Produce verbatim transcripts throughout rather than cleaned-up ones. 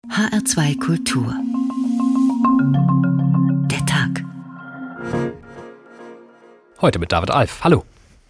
H R zwei Kultur. Der Tag. Heute mit David Alf. Hallo.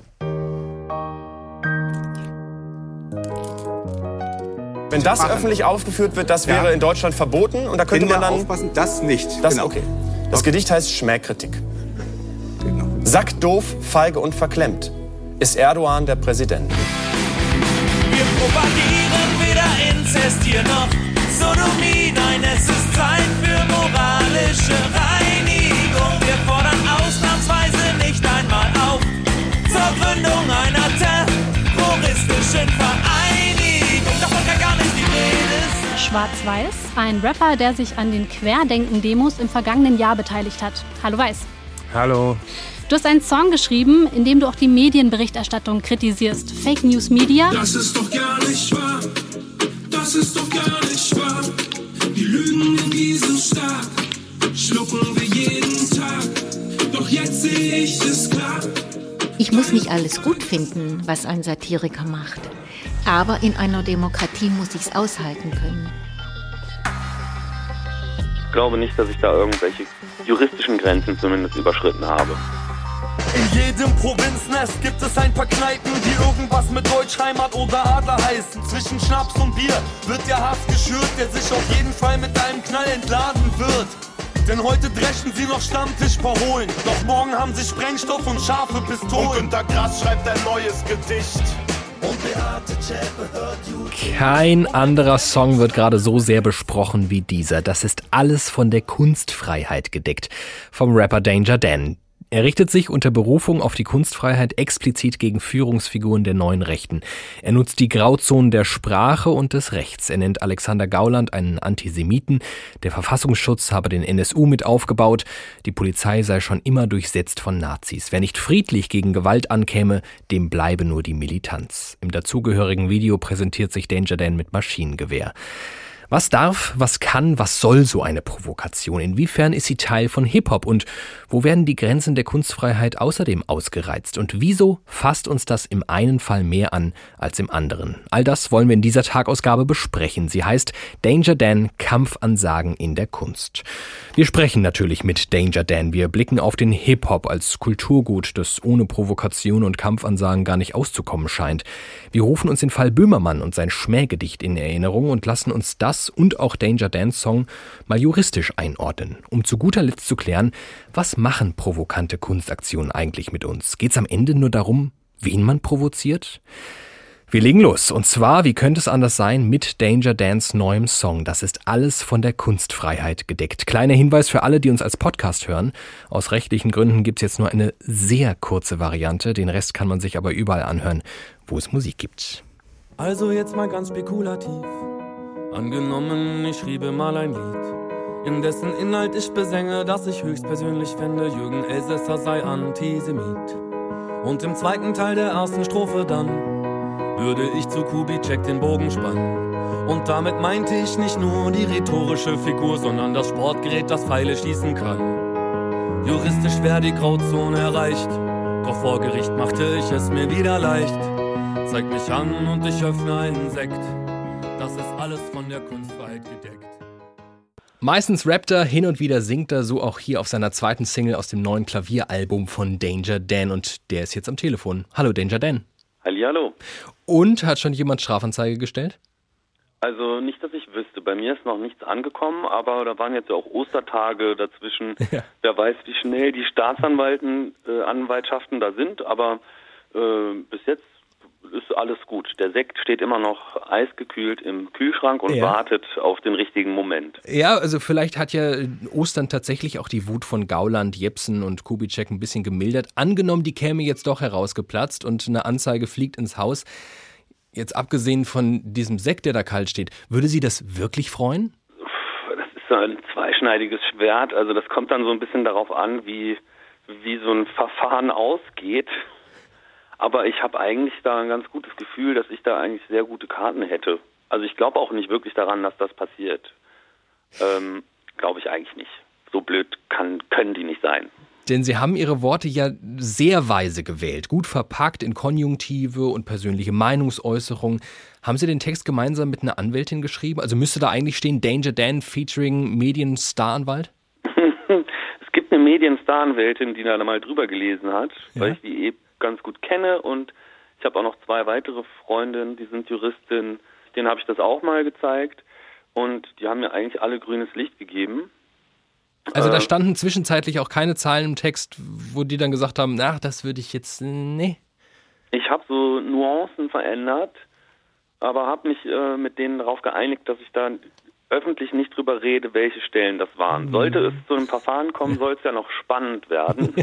Wenn das öffentlich aufgeführt wird, das wäre ja in Deutschland verboten und da könnte Kinder man dann aufpassen, das nicht. Das, genau. Okay. Das Gedicht heißt Schmähkritik. Genau. Sackdoof, feige und verklemmt ist Erdogan der Präsident. Wir propagieren weder Inzest hier noch Sodomie. Nein, es ist Zeit für moralische Reinigung. Wir fordern ausnahmsweise nicht einmal auf zur Gründung einer terroristischen Vereinigung. Davon kann gar nicht die Rede sein. Schwarz-Weiß, ein Rapper, der sich an den Querdenken-Demos im vergangenen Jahr beteiligt hat. Hallo Weiß. Hallo. Du hast einen Song geschrieben, in dem du auch die Medienberichterstattung kritisierst. Fake News Media. Das ist doch gar nicht wahr. Das ist doch gar nicht wahr. Die Lügen in diesem Staat schlucken wir jeden Tag. Doch jetzt sehe ich es klar. Ich muss nicht alles gut finden, was ein Satiriker macht. Aber in einer Demokratie muss ich es aushalten können. Ich glaube nicht, dass ich da irgendwelche juristischen Grenzen zumindest überschritten habe. In jedem Provinznest gibt es ein paar Kneipen, die irgendwas mit Deutschheimat oder Adler heißen. Zwischen Schnaps und Bier wird der Hass geschürt, der sich auf jeden Fall mit einem Knall entladen wird. Denn heute dreschen sie noch Stammtischparolen, doch morgen haben sie Sprengstoff und scharfe Pistolen. Und Günter Grass schreibt ein neues Gedicht. Kein anderer Song wird gerade so sehr besprochen wie dieser. Das ist alles von der Kunstfreiheit gedeckt. Vom Rapper Danger Dan. Er richtet sich unter Berufung auf die Kunstfreiheit explizit gegen Führungsfiguren der neuen Rechten. Er nutzt die Grauzonen der Sprache und des Rechts. Er nennt Alexander Gauland einen Antisemiten. Der Verfassungsschutz habe den N S U mit aufgebaut. Die Polizei sei schon immer durchsetzt von Nazis. Wer nicht friedlich gegen Gewalt ankäme, dem bleibe nur die Militanz. Im dazugehörigen Video präsentiert sich Danger Dan mit Maschinengewehr. Was darf, was kann, was soll so eine Provokation? Inwiefern ist sie Teil von Hip-Hop? Und wo werden die Grenzen der Kunstfreiheit außerdem ausgereizt? Und wieso fasst uns das im einen Fall mehr an als im anderen? All das wollen wir in dieser Tagausgabe besprechen. Sie heißt Danger Dan, Kampfansagen in der Kunst. Wir sprechen natürlich mit Danger Dan. Wir blicken auf den Hip-Hop als Kulturgut, das ohne Provokation und Kampfansagen gar nicht auszukommen scheint. Wir rufen uns den Fall Böhmermann und sein Schmähgedicht in Erinnerung und lassen uns das und auch Danger Dans Song mal juristisch einordnen, um zu guter Letzt zu klären, was machen provokante Kunstaktionen eigentlich mit uns? Geht's am Ende nur darum, wen man provoziert? Wir legen los. Und zwar, wie könnte es anders sein, mit Danger Dans neuem Song. Das ist alles von der Kunstfreiheit gedeckt. Kleiner Hinweis für alle, die uns als Podcast hören. Aus rechtlichen Gründen gibt's jetzt nur eine sehr kurze Variante. Den Rest kann man sich aber überall anhören, wo es Musik gibt. Also jetzt mal ganz spekulativ. Angenommen, ich schriebe mal ein Lied, in dessen Inhalt ich besänge, dass ich höchstpersönlich fände, Jürgen Elsässer sei Antisemit. Und im zweiten Teil der ersten Strophe dann würde ich zu Kubitschek den Bogen spannen. Und damit meinte ich nicht nur die rhetorische Figur, sondern das Sportgerät, das Pfeile schießen kann. Juristisch wäre die Grauzone erreicht, doch vor Gericht machte ich es mir wieder leicht. Zeig mich an und ich öffne einen Sekt. Das ist alles von der Kunstfreiheit gedeckt. Meistens rappt er, hin und wieder singt er, so auch hier auf seiner zweiten Single aus dem neuen Klavieralbum von Danger Dan. Und der ist jetzt am Telefon. Hallo Danger Dan. Hallihallo. Und hat schon jemand Strafanzeige gestellt? Also nicht, dass ich wüsste. Bei mir ist noch nichts angekommen, aber da waren jetzt ja auch Ostertage dazwischen. Ja. Wer weiß, wie schnell die Staatsanwalten, äh, Anwaltschaften da sind, aber äh, bis jetzt ist alles gut. Der Sekt steht immer noch eisgekühlt im Kühlschrank und ja. wartet auf den richtigen Moment. Ja, also vielleicht hat ja Ostern tatsächlich auch die Wut von Gauland, Jepsen und Kubitschek ein bisschen gemildert. Angenommen, die käme jetzt doch herausgeplatzt und eine Anzeige fliegt ins Haus. Jetzt abgesehen von diesem Sekt, der da kalt steht, würde Sie das wirklich freuen? Das ist so ein zweischneidiges Schwert. Also das kommt dann so ein bisschen darauf an, wie, wie so ein Verfahren ausgeht. Aber ich habe eigentlich da ein ganz gutes Gefühl, dass ich da eigentlich sehr gute Karten hätte. Also ich glaube auch nicht wirklich daran, dass das passiert. Ähm, glaube ich eigentlich nicht. So blöd kann, können die nicht sein. Denn Sie haben Ihre Worte ja sehr weise gewählt, gut verpackt in Konjunktive und persönliche Meinungsäußerung. Haben Sie den Text gemeinsam mit einer Anwältin geschrieben? Also müsste da eigentlich stehen Danger Dan featuring Medienstaranwalt? Es gibt eine Medienstaranwältin, die da mal drüber gelesen hat, Ja. weil ich die eh ganz gut kenne, und ich habe auch noch zwei weitere Freundinnen, die sind Juristinnen, denen habe ich das auch mal gezeigt, und die haben mir eigentlich alle grünes Licht gegeben. Also da Äh, standen zwischenzeitlich auch keine Zeilen im Text, wo die dann gesagt haben, ach, das würde ich jetzt, nee. Ich habe so Nuancen verändert, aber habe mich äh, mit denen darauf geeinigt, dass ich da öffentlich nicht drüber rede, welche Stellen das waren. Sollte es zu einem Verfahren kommen, soll es ja noch spannend werden.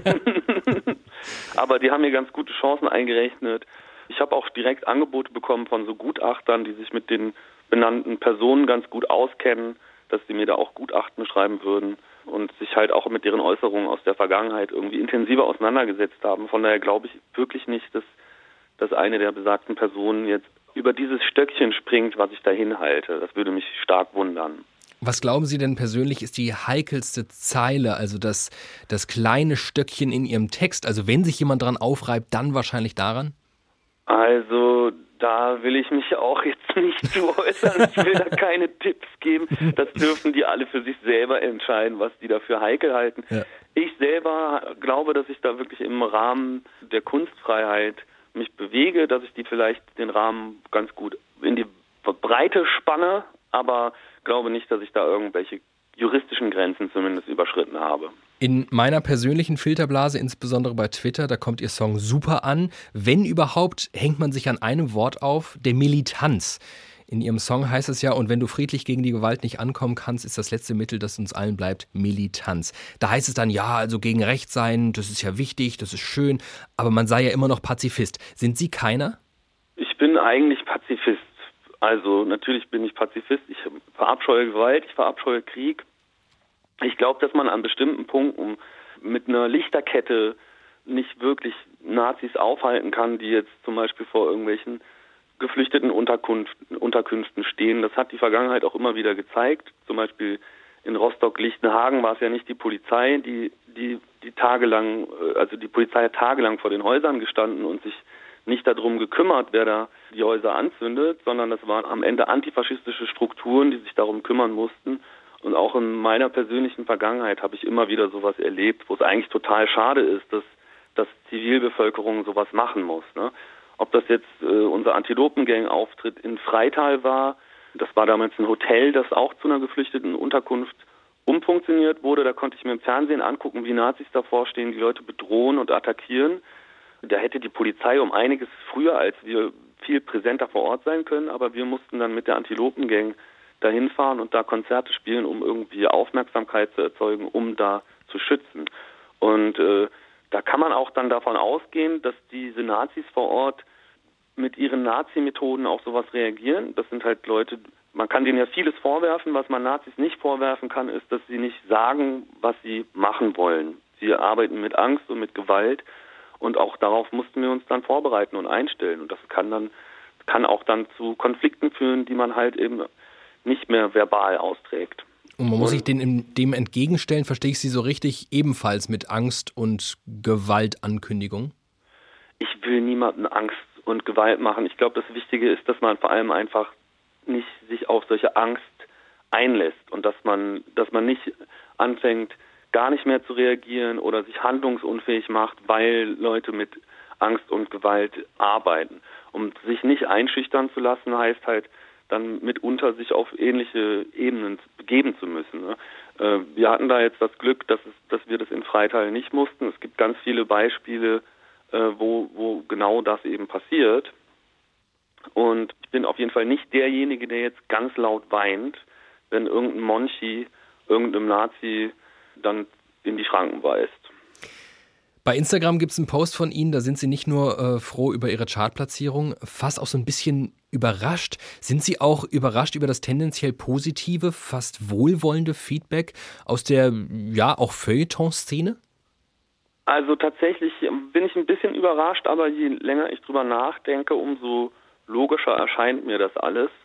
Aber die haben mir ganz gute Chancen eingerechnet. Ich habe auch direkt Angebote bekommen von so Gutachtern, die sich mit den benannten Personen ganz gut auskennen, dass sie mir da auch Gutachten schreiben würden und sich halt auch mit deren Äußerungen aus der Vergangenheit irgendwie intensiver auseinandergesetzt haben. Von daher glaube ich wirklich nicht, dass, dass eine der besagten Personen jetzt über dieses Stöckchen springt, was ich dahin halte. Das würde mich stark wundern. Was glauben Sie denn persönlich ist die heikelste Zeile, also das, das kleine Stöckchen in Ihrem Text? Also wenn sich jemand dran aufreibt, dann wahrscheinlich daran? Also da will ich mich auch jetzt nicht zu äußern. Ich will da keine Tipps geben. Das dürfen die alle für sich selber entscheiden, was die da für heikel halten. Ja. Ich selber glaube, dass ich da wirklich im Rahmen der Kunstfreiheit mich bewege, dass ich die vielleicht den Rahmen ganz gut in die Breite spanne, aber glaube nicht, dass ich da irgendwelche juristischen Grenzen zumindest überschritten habe. In meiner persönlichen Filterblase, insbesondere bei Twitter, da kommt Ihr Song super an. Wenn überhaupt, hängt man sich an einem Wort auf, der Militanz. In Ihrem Song heißt es ja, und wenn du friedlich gegen die Gewalt nicht ankommen kannst, ist das letzte Mittel, das uns allen bleibt, Militanz. Da heißt es dann, ja, also gegen Recht sein, das ist ja wichtig, das ist schön, aber man sei ja immer noch Pazifist. Sind Sie keiner? Ich bin eigentlich Pazifist. Also natürlich bin ich Pazifist. Ich verabscheue Gewalt, ich verabscheue Krieg. Ich glaube, dass man an bestimmten Punkten mit einer Lichterkette nicht wirklich Nazis aufhalten kann, die jetzt zum Beispiel vor irgendwelchen geflüchteten Unterkunften, Unterkünften stehen. Das hat die Vergangenheit auch immer wieder gezeigt. Zum Beispiel in Rostock-Lichtenhagen war es ja nicht die Polizei, die, die, die tagelang, also die Polizei hat tagelang vor den Häusern gestanden und sich nicht darum gekümmert, wer da die Häuser anzündet, sondern das waren am Ende antifaschistische Strukturen, die sich darum kümmern mussten. Und auch in meiner persönlichen Vergangenheit habe ich immer wieder sowas erlebt, wo es eigentlich total schade ist, dass, dass Zivilbevölkerung sowas machen muss, ne? Ob das jetzt äh, unser Antilopengang-Auftritt in Freital war, das war damals ein Hotel, das auch zu einer geflüchteten Unterkunft umfunktioniert wurde. Da konnte ich mir im Fernsehen angucken, wie Nazis davor stehen, die Leute bedrohen und attackieren. Da hätte die Polizei um einiges früher als wir viel präsenter vor Ort sein können, aber wir mussten dann mit der Antilopengang dahin fahren und da Konzerte spielen, um irgendwie Aufmerksamkeit zu erzeugen, um da zu schützen. Und äh, da kann man auch dann davon ausgehen, dass diese Nazis vor Ort mit ihren Nazi-Methoden auf sowas reagieren. Das sind halt Leute, man kann denen ja vieles vorwerfen. Was man Nazis nicht vorwerfen kann, ist, dass sie nicht sagen, was sie machen wollen. Sie arbeiten mit Angst und mit Gewalt und auch darauf mussten wir uns dann vorbereiten und einstellen. Und das kann dann kann auch dann zu Konflikten führen, die man halt eben nicht mehr verbal austrägt. Und man muss sich dem, dem entgegenstellen, verstehe ich Sie so richtig, ebenfalls mit Angst- und Gewaltankündigung? Ich will niemanden Angst und Gewalt machen. Ich glaube, das Wichtige ist, dass man vor allem einfach nicht sich auf solche Angst einlässt und dass man, dass man nicht anfängt, gar nicht mehr zu reagieren oder sich handlungsunfähig macht, weil Leute mit Angst und Gewalt arbeiten. Um sich nicht einschüchtern zu lassen, heißt halt, dann mitunter sich auf ähnliche Ebenen begeben zu müssen. Ne? Äh, wir hatten da jetzt das Glück, dass, es, dass wir das in Freital nicht mussten. Es gibt ganz viele Beispiele, äh, wo, wo genau das eben passiert. Und ich bin auf jeden Fall nicht derjenige, der jetzt ganz laut weint, wenn irgendein Monchi irgendeinem Nazi dann in die Schranken weist. Bei Instagram gibt es einen Post von Ihnen, da sind Sie nicht nur äh, froh über Ihre Chartplatzierung, fast auch so ein bisschen überrascht. Sind Sie auch überrascht über das tendenziell positive, fast wohlwollende Feedback aus der, ja, auch Feuilleton-Szene? Also tatsächlich bin ich ein bisschen überrascht, aber je länger ich drüber nachdenke, umso logischer erscheint mir das alles.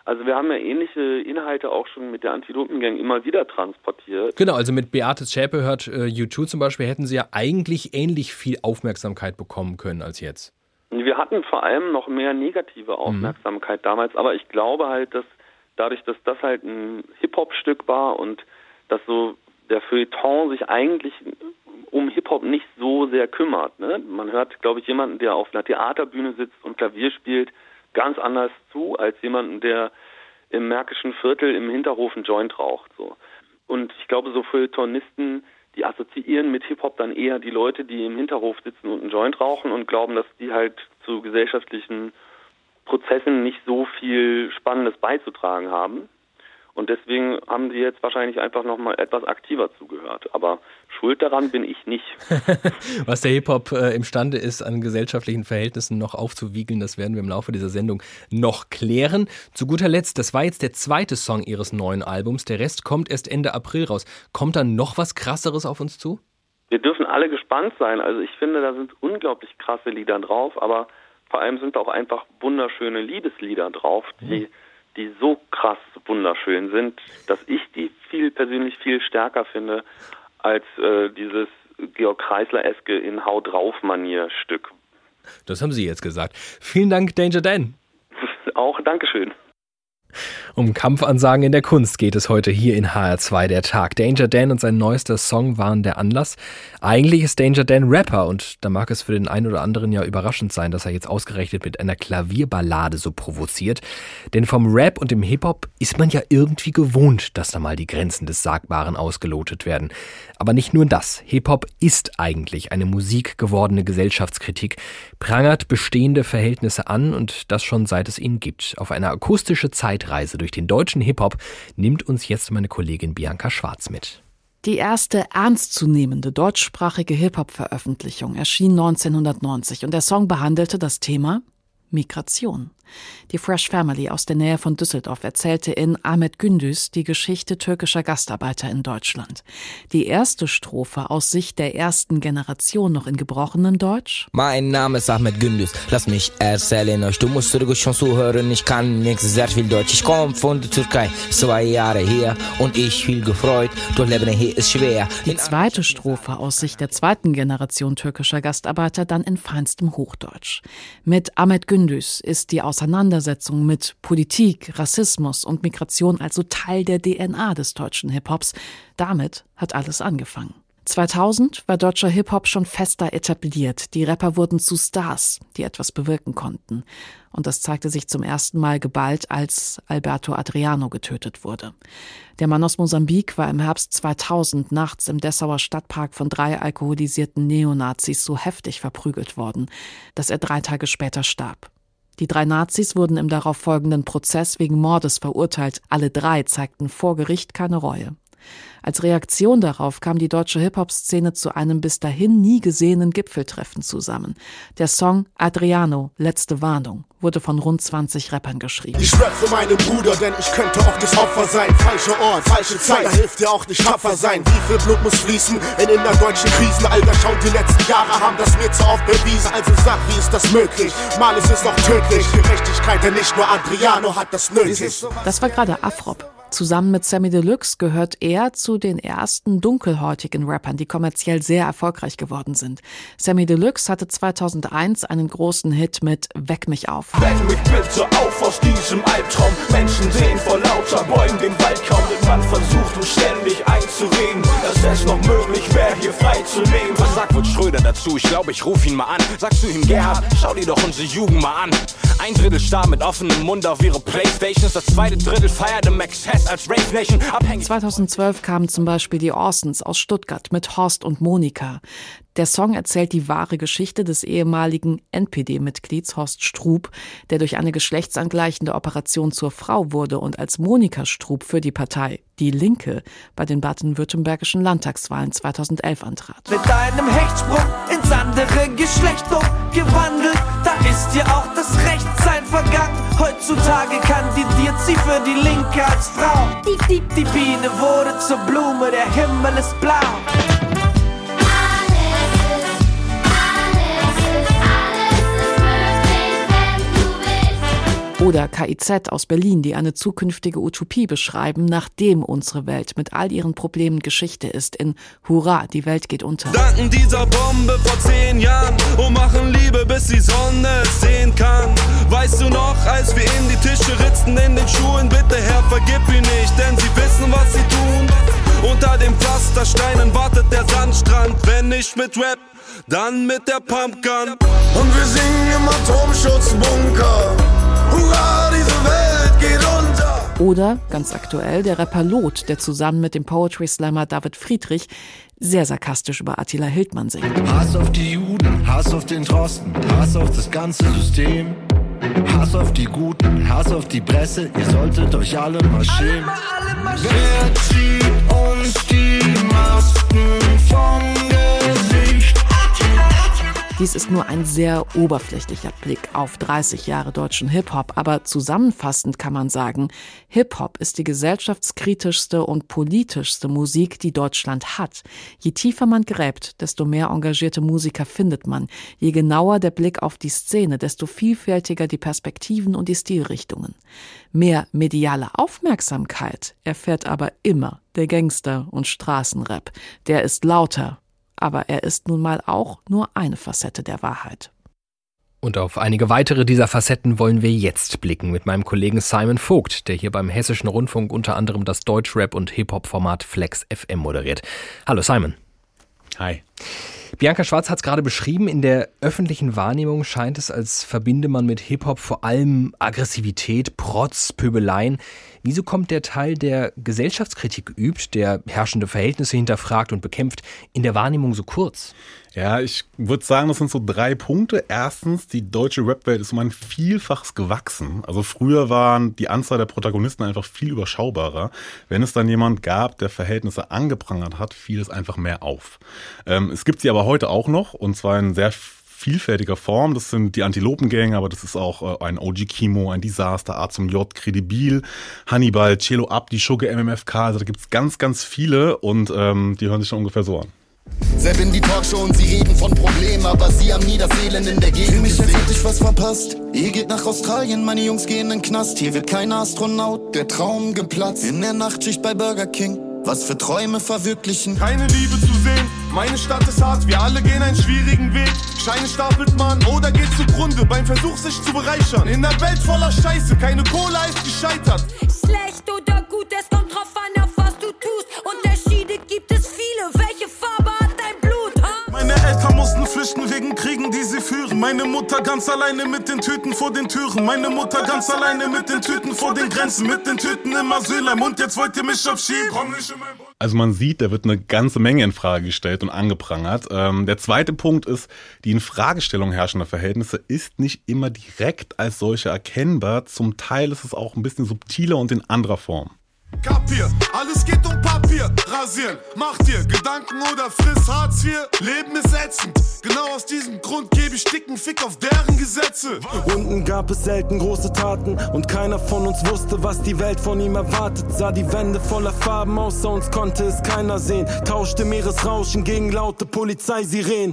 Also wir haben ja ähnliche Inhalte auch schon mit der Antilopengang immer wieder transportiert. Genau, also mit Beate Zschäpe hört äh, U zwei zum Beispiel, hätten sie ja eigentlich ähnlich viel Aufmerksamkeit bekommen können als jetzt. Wir hatten vor allem noch mehr negative Aufmerksamkeit mhm. damals, aber ich glaube halt, dass dadurch, dass das halt ein Hip-Hop-Stück war und dass so der Feuilleton sich eigentlich um Hip-Hop nicht so sehr kümmert. Ne? Man hört, glaube ich, jemanden, der auf einer Theaterbühne sitzt und Klavier spielt, ganz anders zu, als jemanden, der im Märkischen Viertel im Hinterhof einen Joint raucht. So. Und ich glaube, so Feuilletonisten, die assoziieren mit Hip-Hop dann eher die Leute, die im Hinterhof sitzen und einen Joint rauchen und glauben, dass die halt zu gesellschaftlichen Prozessen nicht so viel Spannendes beizutragen haben. Und deswegen haben sie jetzt wahrscheinlich einfach nochmal etwas aktiver zugehört. Aber schuld daran bin ich nicht. Was der Hip-Hop äh, imstande ist, an gesellschaftlichen Verhältnissen noch aufzuwiegeln, das werden wir im Laufe dieser Sendung noch klären. Zu guter Letzt, das war jetzt der zweite Song ihres neuen Albums. Der Rest kommt erst Ende April raus. Kommt da noch was Krasseres auf uns zu? Wir dürfen alle gespannt sein. Also ich finde, da sind unglaublich krasse Lieder drauf. Aber vor allem sind auch einfach wunderschöne Liebeslieder drauf, die... Mhm. die so krass wunderschön sind, dass ich die viel persönlich viel stärker finde als äh, dieses Georg Kreisler-eske in Hau drauf-Manier Stück. Das haben Sie jetzt gesagt. Vielen Dank, Danger Dan. Auch Dankeschön. Um Kampfansagen in der Kunst geht es heute hier in H R zwei der Tag. Danger Dan und sein neuester Song waren der Anlass. Eigentlich ist Danger Dan Rapper und da mag es für den einen oder anderen ja überraschend sein, dass er jetzt ausgerechnet mit einer Klavierballade so provoziert. Denn vom Rap und dem Hip-Hop ist man ja irgendwie gewohnt, dass da mal die Grenzen des Sagbaren ausgelotet werden. Aber nicht nur das. Hip-Hop ist eigentlich eine musikgewordene Gesellschaftskritik, prangert bestehende Verhältnisse an und das schon seit es ihn gibt. Auf eine akustische Zeitreise durch den deutschen Hip-Hop nimmt uns jetzt meine Kollegin Bianca Schwarz mit. Die erste ernstzunehmende deutschsprachige Hip-Hop-Veröffentlichung erschien neunzehnhundertneunzig und der Song behandelte das Thema Migration. Die Fresh Family aus der Nähe von Düsseldorf erzählte in Ahmet Gündüz die Geschichte türkischer Gastarbeiter in Deutschland. Die erste Strophe aus Sicht der ersten Generation noch in gebrochenem Deutsch. Mein Name ist Ahmet Gündüz, lass mich erzählen euch, du musst ruhig schon zuhören, ich kann nicht sehr viel Deutsch. Ich komme von der Türkei, zwei Jahre her und ich viel gefreut, doch Leben hier ist schwer. Die zweite Strophe aus Sicht der zweiten Generation türkischer Gastarbeiter dann in feinstem Hochdeutsch. Mit Ahmet Gündüz ist die Auseinandersetzung mit Politik, Rassismus und Migration also Teil der D N A des deutschen Hip-Hops. Damit hat alles angefangen. zweitausend war deutscher Hip-Hop schon fester etabliert. Die Rapper wurden zu Stars, die etwas bewirken konnten. Und das zeigte sich zum ersten Mal geballt, als Alberto Adriano getötet wurde. Der Mann aus Mosambik war im Herbst zweitausend nachts im Dessauer Stadtpark von drei alkoholisierten Neonazis so heftig verprügelt worden, dass er drei Tage später starb. Die drei Nazis wurden im darauffolgenden Prozess wegen Mordes verurteilt. Alle drei zeigten vor Gericht keine Reue. Als Reaktion darauf kam die deutsche Hip-Hop-Szene zu einem bis dahin nie gesehenen Gipfeltreffen zusammen. Der Song Adriano, letzte Warnung, wurde von rund zwanzig Rappern geschrieben. Ich rap für meine Brüder, denn ich könnte auch das Opfer sein. Falscher Ort, falsche Zeit, da hilft dir auch nicht tapfer sein. Wie viel Blut muss fließen in innerdeutschen Krisen? Alter, schau, die letzten Jahre haben das mir zu oft bewiesen. Also sag, wie ist das möglich? Mal ist es noch tödlich. Gerechtigkeit, denn nicht nur Adriano hat das nötig. Das war gerade Afrop. Zusammen mit Samy Deluxe gehört er zu den ersten dunkelhäutigen Rappern, die kommerziell sehr erfolgreich geworden sind. Samy Deluxe hatte zweitausendeins einen großen Hit mit Weck mich auf. Weck mich bitte auf aus diesem Albtraum. Menschen sehen vor lauter Bäumen den Wald kaum. Und man versucht uns ständig einzureden, dass es noch möglich wäre, hier frei zu leben. Was sagt Kurt Schröder dazu? Ich glaube, ich ruf ihn mal an. Sagst du ihm, Gerhard, schau dir doch unsere Jugend mal an. Ein Drittel starr mit offenem Mund auf ihre Playstations. Das zweite Drittel feierte Max Hess als Rave Nation. Abhängig. zweitausendzwölf kamen zum Beispiel die Orsons aus Stuttgart mit Horst und Monika. Der Song erzählt die wahre Geschichte des ehemaligen N P D-Mitglieds Horst Strub, der durch eine geschlechtsangleichende Operation zur Frau wurde und als Monika Strub für die Partei Die Linke bei den baden-württembergischen Landtagswahlen zweitausendelf antrat. Mit einem Hechtsprung ins andere Geschlecht umgewandelt, da ist dir auch das Rechtsein vergangen. Heutzutage kandidiert sie für die Linke als Frau. Die, die, die Biene wurde zur Blume, der Himmel ist blau. Oder K I Z aus Berlin, die eine zukünftige Utopie beschreiben, nachdem unsere Welt mit all ihren Problemen Geschichte ist, in Hurra, die Welt geht unter. Danken dieser Bombe vor zehn Jahren und machen Liebe, bis die Sonne es sehen kann. Weißt du noch, als wir in die Tische ritzten in den Schuhen, bitte Herr, vergib ihnen nicht, denn sie wissen, was sie tun. Unter den Pflastersteinen wartet der Sandstrand, wenn nicht mit Rap, dann mit der Pumpgun. Und wir singen im Atomschutzbunker. Hurra, diese Welt geht unter. Oder, ganz aktuell, der Rapper Lot, der zusammen mit dem Poetry Slammer David Friedrich sehr sarkastisch über Attila Hildmann singt. Hass auf die Juden, Hass auf den Drosten, Hass auf das ganze System. Hass auf die Guten, Hass auf die Presse, ihr solltet euch alle mal schämen. Wer zieht uns die Masken vom Gesicht? Dies ist nur ein sehr oberflächlicher Blick auf dreißig Jahre deutschen Hip-Hop, aber zusammenfassend kann man sagen, Hip-Hop ist die gesellschaftskritischste und politischste Musik, die Deutschland hat. Je tiefer man gräbt, desto mehr engagierte Musiker findet man. Je genauer der Blick auf die Szene, desto vielfältiger die Perspektiven und die Stilrichtungen. Mehr mediale Aufmerksamkeit erfährt aber immer der Gangster- und Straßenrap. Der ist lauter. Aber er ist nun mal auch nur eine Facette der Wahrheit. Und auf einige weitere dieser Facetten wollen wir jetzt blicken mit meinem Kollegen Simon Vogt, der hier beim Hessischen Rundfunk unter anderem das Deutschrap- und Hip-Hop-Format Flex F M moderiert. Hallo Simon. Hi. Bianca Schwarz hat es gerade beschrieben, in der öffentlichen Wahrnehmung scheint es, als verbinde man mit Hip-Hop vor allem Aggressivität, Protz, Pöbeleien. Wieso kommt der Teil, der Gesellschaftskritik übt, der herrschende Verhältnisse hinterfragt und bekämpft, in der Wahrnehmung so kurz? Ja, ich würde sagen, das sind so drei Punkte. Erstens, die deutsche Rapwelt ist um ein Vielfaches gewachsen. Also früher waren die Anzahl der Protagonisten einfach viel überschaubarer. Wenn es dann jemand gab, der Verhältnisse angeprangert hat, fiel es einfach mehr auf. Ähm, es gibt sie aber heute auch noch, und zwar in sehr vielfältiger Form. Das sind die Antilopengang, aber das ist auch äh, ein O G Kimo, ein Disaster, A zum J, Credibil, Hannibal, Cello Abdi, Schugge, M M F K. Also da gibt es ganz, ganz viele, und ähm, die hören sich schon ungefähr so an. Sepp in die Talkshow und sie reden von Problemen, aber sie haben nie das Elend in der Gegend Für mich gesehen. jetzt hätte ich was verpasst. Ihr geht nach Australien, meine Jungs gehen in den Knast. Hier wird kein Astronaut, der Traum geplatzt. In der Nachtschicht bei Burger King, was für Träume verwirklichen. Keine Liebe zu sehen, meine Stadt ist hart, wir alle gehen einen schwierigen Weg. Scheine stapelt man oder geht zugrunde beim Versuch sich zu bereichern. In der Welt voller Scheiße, keine Cola ist gescheitert. Schlecht oder gut, es kommt drauf an, auf was du tust. Unterschiede gibt es viele, welche Farbe hat dein Blut, ha? Meine Eltern mussten flüchten wegen Kriegen, die sie führen. Meine Mutter ganz alleine mit den Tüten vor den Türen. Meine Mutter ganz alleine mit den Tüten vor den Grenzen. Mit den Tüten im Asylheim und jetzt wollt ihr mich abschieben. Komm nicht in mein Bo- Also man sieht, da wird eine ganze Menge in Frage gestellt und angeprangert. Ähm, der zweite Punkt ist, die Infragestellung herrschender Verhältnisse ist nicht immer direkt als solche erkennbar. Zum Teil ist es auch ein bisschen subtiler und in anderer Form. Kapier, alles geht um Papier. Rasieren, mach dir Gedanken oder friss Hartz vier. Leben ist ätzend, genau aus diesem Grund gebe ich dicken Fick auf deren Gesetze. Unten gab es selten große Taten und keiner von uns wusste, was die Welt von ihm erwartet. Sah die Wände voller Farben, außer uns konnte es keiner sehen. Tauschte Meeresrauschen gegen laute Polizeisirenen.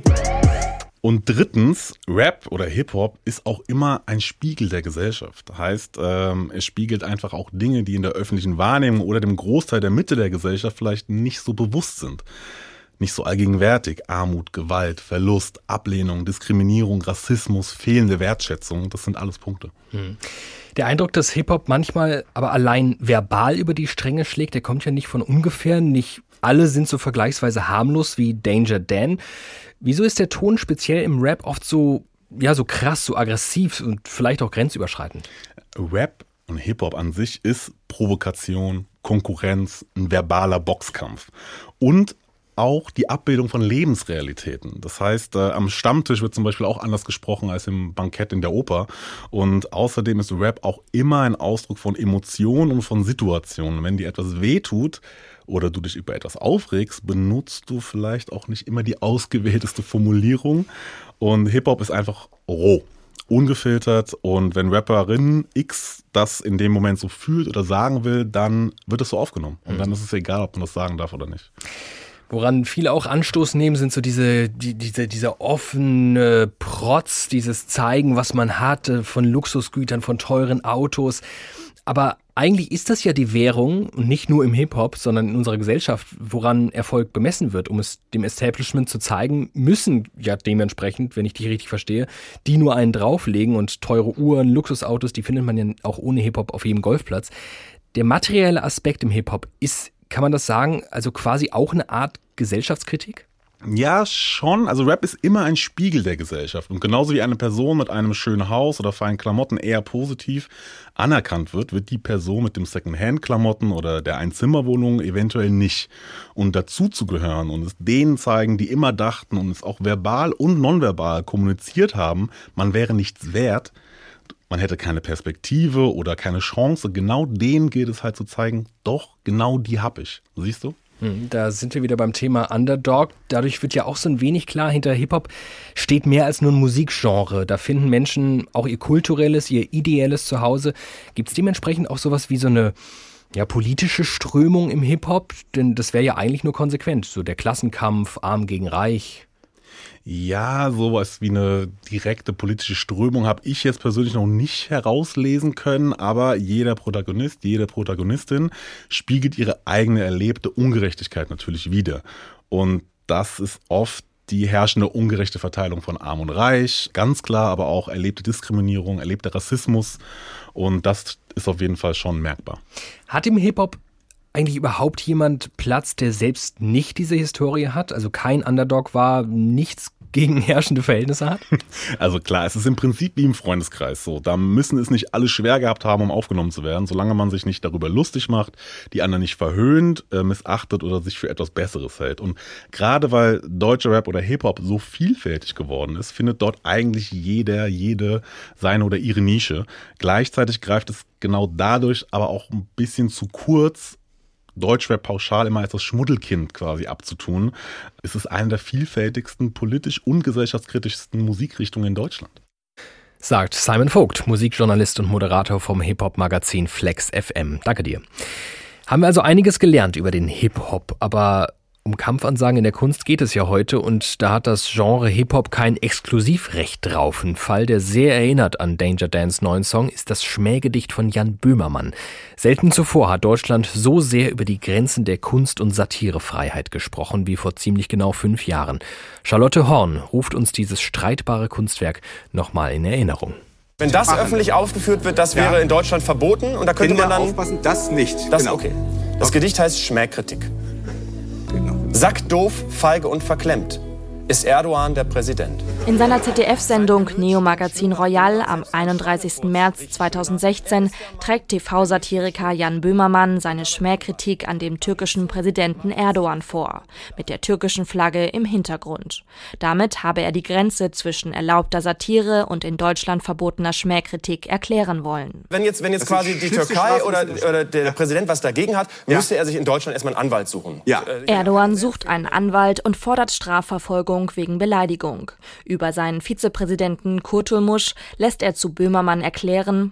Und drittens, Rap oder Hip-Hop ist auch immer ein Spiegel der Gesellschaft. Heißt, ähm, es spiegelt einfach auch Dinge, die in der öffentlichen Wahrnehmung oder dem Großteil der Mitte der Gesellschaft vielleicht nicht so bewusst sind. Nicht so allgegenwärtig. Armut, Gewalt, Verlust, Ablehnung, Diskriminierung, Rassismus, fehlende Wertschätzung, das sind alles Punkte. Hm. Der Eindruck, dass Hip-Hop manchmal aber allein verbal über die Stränge schlägt, der kommt ja nicht von ungefähr. Nicht alle sind so vergleichsweise harmlos wie Danger Dan. Wieso ist der Ton speziell im Rap oft so, ja, so krass, so aggressiv und vielleicht auch grenzüberschreitend? Rap und Hip-Hop an sich ist Provokation, Konkurrenz, ein verbaler Boxkampf und auch die Abbildung von Lebensrealitäten. Das heißt, äh, am Stammtisch wird zum Beispiel auch anders gesprochen als im Bankett in der Oper. Und außerdem ist Rap auch immer ein Ausdruck von Emotionen und von Situationen. Wenn dir etwas wehtut oder du dich über etwas aufregst, benutzt du vielleicht auch nicht immer die ausgewählteste Formulierung. Und Hip-Hop ist einfach roh, ungefiltert. Und wenn Rapperin X das in dem Moment so fühlt oder sagen will, dann wird es so aufgenommen. Und dann ist es egal, ob man das sagen darf oder nicht. Woran viele auch Anstoß nehmen, sind so diese, die, diese, dieser offene Protz, dieses Zeigen, was man hat, von Luxusgütern, von teuren Autos. Aber eigentlich ist das ja die Währung, nicht nur im Hip-Hop, sondern in unserer Gesellschaft, woran Erfolg bemessen wird. Um es dem Establishment zu zeigen, müssen ja dementsprechend, wenn ich dich richtig verstehe, die nur einen drauflegen und teure Uhren, Luxusautos, die findet man ja auch ohne Hip-Hop auf jedem Golfplatz. Der materielle Aspekt im Hip-Hop ist, kann man das sagen, also quasi auch eine Art Gesellschaftskritik? Ja, schon. Also Rap ist immer ein Spiegel der Gesellschaft. Und genauso wie eine Person mit einem schönen Haus oder feinen Klamotten eher positiv anerkannt wird, wird die Person mit dem Second-Hand-Klamotten oder der Einzimmerwohnung eventuell nicht. Und dazu zu gehören und es denen zeigen, die immer dachten und es auch verbal und nonverbal kommuniziert haben, man wäre nichts wert, man hätte keine Perspektive oder keine Chance, genau denen gilt es halt zu zeigen, doch, genau die hab ich. Siehst du? Da sind wir wieder beim Thema Underdog. Dadurch wird ja auch so ein wenig klar, hinter Hip-Hop steht mehr als nur ein Musikgenre. Da finden Menschen auch ihr kulturelles, ihr ideelles Zuhause. Gibt es dementsprechend auch sowas wie so eine ja, politische Strömung im Hip-Hop? Denn das wäre ja eigentlich nur konsequent. So der Klassenkampf, arm gegen reich. Ja, sowas wie eine direkte politische Strömung habe ich jetzt persönlich noch nicht herauslesen können, aber jeder Protagonist, jede Protagonistin spiegelt ihre eigene erlebte Ungerechtigkeit natürlich wider. Und das ist oft die herrschende ungerechte Verteilung von Arm und Reich, ganz klar, aber auch erlebte Diskriminierung, erlebter Rassismus, und das ist auf jeden Fall schon merkbar. Hat im Hip-Hop eigentlich überhaupt jemand Platz, der selbst nicht diese Historie hat? Also kein Underdog war, nichts gegen herrschende Verhältnisse hat? Also klar, es ist im Prinzip wie im Freundeskreis so. Da müssen es nicht alle schwer gehabt haben, um aufgenommen zu werden, solange man sich nicht darüber lustig macht, die anderen nicht verhöhnt, äh, missachtet oder sich für etwas Besseres hält. Und gerade weil deutscher Rap oder Hip-Hop so vielfältig geworden ist, findet dort eigentlich jeder, jede seine oder ihre Nische. Gleichzeitig greift es genau dadurch aber auch ein bisschen zu kurz, Deutschrap pauschal immer als das Schmuddelkind quasi abzutun. Es ist eine der vielfältigsten, politisch und gesellschaftskritischsten Musikrichtungen in Deutschland. Sagt Simon Vogt, Musikjournalist und Moderator vom Hip-Hop-Magazin Flex F M. Danke dir. Haben wir also einiges gelernt über den Hip-Hop, aber um Kampfansagen in der Kunst geht es ja heute, und da hat das Genre Hip-Hop kein Exklusivrecht drauf. Ein Fall, der sehr erinnert an Danger Dans neuen Song, ist das Schmähgedicht von Jan Böhmermann. Selten zuvor hat Deutschland so sehr über die Grenzen der Kunst- und Satirefreiheit gesprochen wie vor ziemlich genau fünf Jahren. Charlotte Horn ruft uns dieses streitbare Kunstwerk nochmal in Erinnerung. Wenn das öffentlich aufgeführt wird, das wäre ja in Deutschland verboten, und da könnte Kinder man dann aufpassen, das nicht. Das, genau. Okay. Das Gedicht heißt Schmähkritik. Sackdoof, feige und verklemmt ist Erdogan der Präsident. In seiner Z D F-Sendung Neo Magazin Royal am einunddreißigsten März zweitausendsechzehn trägt T V-Satiriker Jan Böhmermann seine Schmähkritik an dem türkischen Präsidenten Erdogan vor, mit der türkischen Flagge im Hintergrund. Damit habe er die Grenze zwischen erlaubter Satire und in Deutschland verbotener Schmähkritik erklären wollen. Wenn jetzt, wenn jetzt quasi die Türkei oder, oder der Präsident was dagegen hat, ja, müsste er sich in Deutschland erstmal einen Anwalt suchen. Ja. Erdogan sucht einen Anwalt und fordert Strafverfolgung wegen Beleidigung. Über seinen Vizepräsidenten Kurtulmuş lässt er zu Böhmermann erklären: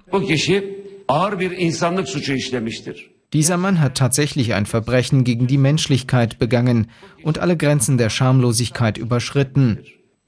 Dieser Mann hat tatsächlich ein Verbrechen gegen die Menschlichkeit begangen und alle Grenzen der Schamlosigkeit überschritten.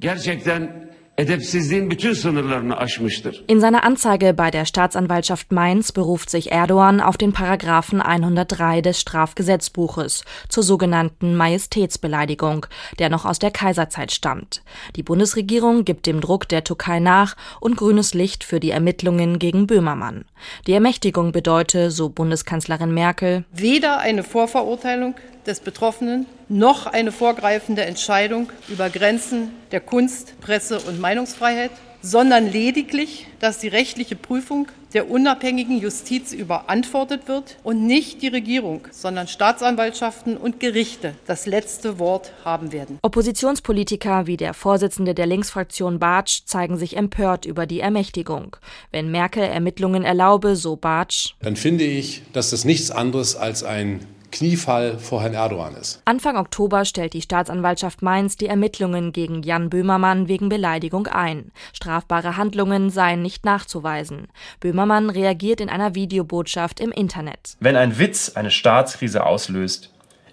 In seiner Anzeige bei der Staatsanwaltschaft Mainz beruft sich Erdogan auf den Paragraphen hundertdrei des Strafgesetzbuches zur sogenannten Majestätsbeleidigung, der noch aus der Kaiserzeit stammt. Die Bundesregierung gibt dem Druck der Türkei nach und grünes Licht für die Ermittlungen gegen Böhmermann. Die Ermächtigung bedeute, so Bundeskanzlerin Merkel, weder eine Vorverurteilung des Betroffenen noch eine vorgreifende Entscheidung über Grenzen der Kunst-, Presse- und Meinungsfreiheit, sondern lediglich, dass die rechtliche Prüfung der unabhängigen Justiz überantwortet wird und nicht die Regierung, sondern Staatsanwaltschaften und Gerichte das letzte Wort haben werden. Oppositionspolitiker wie der Vorsitzende der Linksfraktion Bartsch zeigen sich empört über die Ermächtigung. Wenn Merkel Ermittlungen erlaube, so Bartsch, dann finde ich, dass das nichts anderes als ein Kniefall vor Herrn Erdogan ist. Anfang Oktober stellt die Staatsanwaltschaft Mainz die Ermittlungen gegen Jan Böhmermann wegen Beleidigung ein. Strafbare Handlungen seien nicht nachzuweisen. Böhmermann reagiert in einer Videobotschaft im Internet. Wenn ein Witz eine Staatskrise auslöst,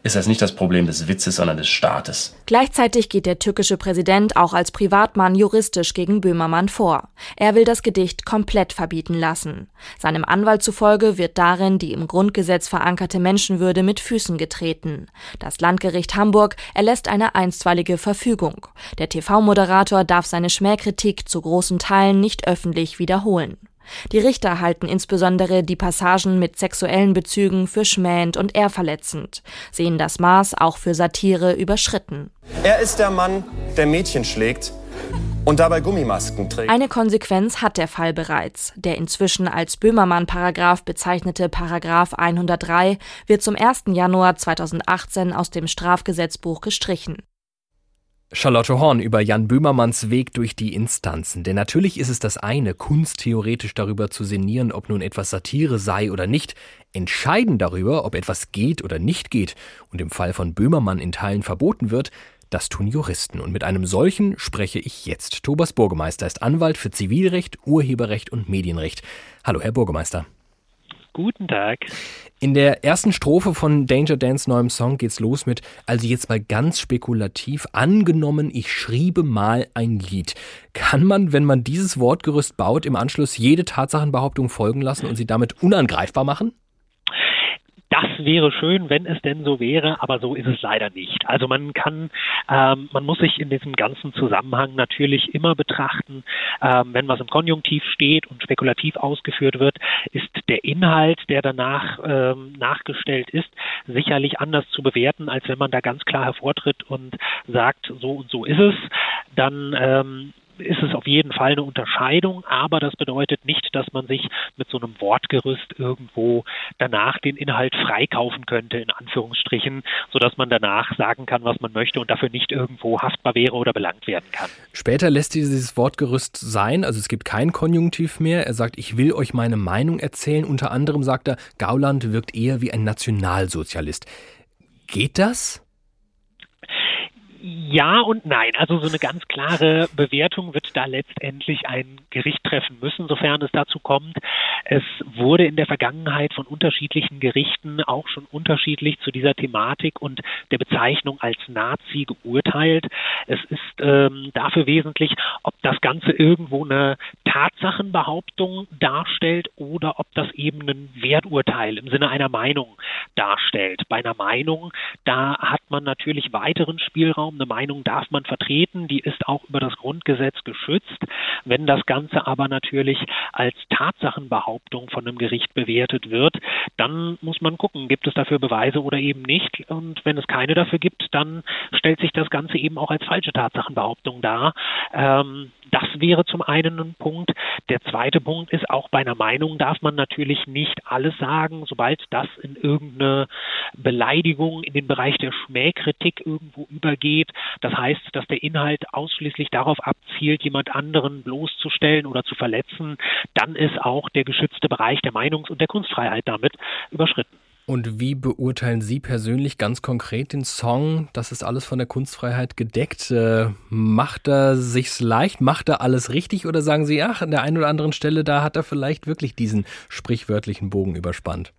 ist das nicht das Problem des Witzes, sondern des Staates. Gleichzeitig geht der türkische Präsident auch als Privatmann juristisch gegen Böhmermann vor. Er will das Gedicht komplett verbieten lassen. Seinem Anwalt zufolge wird darin die im Grundgesetz verankerte Menschenwürde mit Füßen getreten. Das Landgericht Hamburg erlässt eine einstweilige Verfügung. Der T V-Moderator darf seine Schmähkritik zu großen Teilen nicht öffentlich wiederholen. Die Richter halten insbesondere die Passagen mit sexuellen Bezügen für schmähend und ehrverletzend, sehen das Maß auch für Satire überschritten. Er ist der Mann, der Mädchen schlägt und dabei Gummimasken trägt. Eine Konsequenz hat der Fall bereits. Der inzwischen als Böhmermann-Paragraph bezeichnete Paragraph hundertdrei wird zum ersten Januar zweitausendachtzehn aus dem Strafgesetzbuch gestrichen. Charlotte Horn über Jan Böhmermanns Weg durch die Instanzen. Denn natürlich ist es das eine, kunsttheoretisch darüber zu sinnieren, ob nun etwas Satire sei oder nicht. Entscheiden darüber, ob etwas geht oder nicht geht und im Fall von Böhmermann in Teilen verboten wird, das tun Juristen. Und mit einem solchen spreche ich jetzt. Thomas Burgemeister ist Anwalt für Zivilrecht, Urheberrecht und Medienrecht. Hallo, Herr Burgemeister. Guten Tag. In der ersten Strophe von Danger Dans neuem Song geht's los mit, also jetzt mal ganz spekulativ, angenommen, ich schriebe mal ein Lied. Kann man, wenn man dieses Wortgerüst baut, im Anschluss jede Tatsachenbehauptung folgen lassen und sie damit unangreifbar machen? Das wäre schön, wenn es denn so wäre, aber so ist es leider nicht. Also man kann, ähm, man muss sich in diesem ganzen Zusammenhang natürlich immer betrachten, ähm, wenn was im Konjunktiv steht und spekulativ ausgeführt wird, ist der Inhalt, der danach ähm, nachgestellt ist, sicherlich anders zu bewerten, als wenn man da ganz klar hervortritt und sagt, so und so ist es. Dann ähm, ist es auf jeden Fall eine Unterscheidung, aber das bedeutet nicht, dass man sich mit so einem Wortgerüst irgendwo danach den Inhalt freikaufen könnte, in Anführungsstrichen, sodass man danach sagen kann, was man möchte und dafür nicht irgendwo haftbar wäre oder belangt werden kann. Später lässt dieses Wortgerüst sein, also es gibt kein Konjunktiv mehr. Er sagt, ich will euch meine Meinung erzählen. Unter anderem sagt er, Gauland wirkt eher wie ein Nationalsozialist. Geht das? Ja und nein. Also so eine ganz klare Bewertung wird da letztendlich ein Gericht treffen müssen, sofern es dazu kommt. Es wurde in der Vergangenheit von unterschiedlichen Gerichten auch schon unterschiedlich zu dieser Thematik und der Bezeichnung als Nazi geurteilt. Es ist ähm, dafür wesentlich, ob das Ganze irgendwo eine Tatsachenbehauptung darstellt oder ob das eben ein Werturteil im Sinne einer Meinung darstellt. Bei einer Meinung, da hat man natürlich weiteren Spielraum. Eine Meinung darf man vertreten, die ist auch über das Grundgesetz geschützt. Wenn das Ganze aber natürlich als Tatsachenbehauptung von einem Gericht bewertet wird, dann muss man gucken, gibt es dafür Beweise oder eben nicht. Und wenn es keine dafür gibt, dann stellt sich das Ganze eben auch als falsche Tatsachenbehauptung dar. Ähm, das wäre zum einen ein Punkt. Der zweite Punkt ist, auch bei einer Meinung darf man natürlich nicht alles sagen, sobald das in irgendeine Beleidigung in den Bereich der Schmähkritik irgendwo übergeht. Das heißt, dass der Inhalt ausschließlich darauf abzielt, jemand anderen bloßzustellen oder zu verletzen, dann ist auch der geschützte Bereich der Meinungs- und der Kunstfreiheit damit überschritten. Und wie beurteilen Sie persönlich ganz konkret den Song? Das ist alles von der Kunstfreiheit gedeckt. Äh, macht er sich's leicht? Macht er alles richtig? Oder sagen Sie, ach, an der einen oder anderen Stelle, da hat er vielleicht wirklich diesen sprichwörtlichen Bogen überspannt?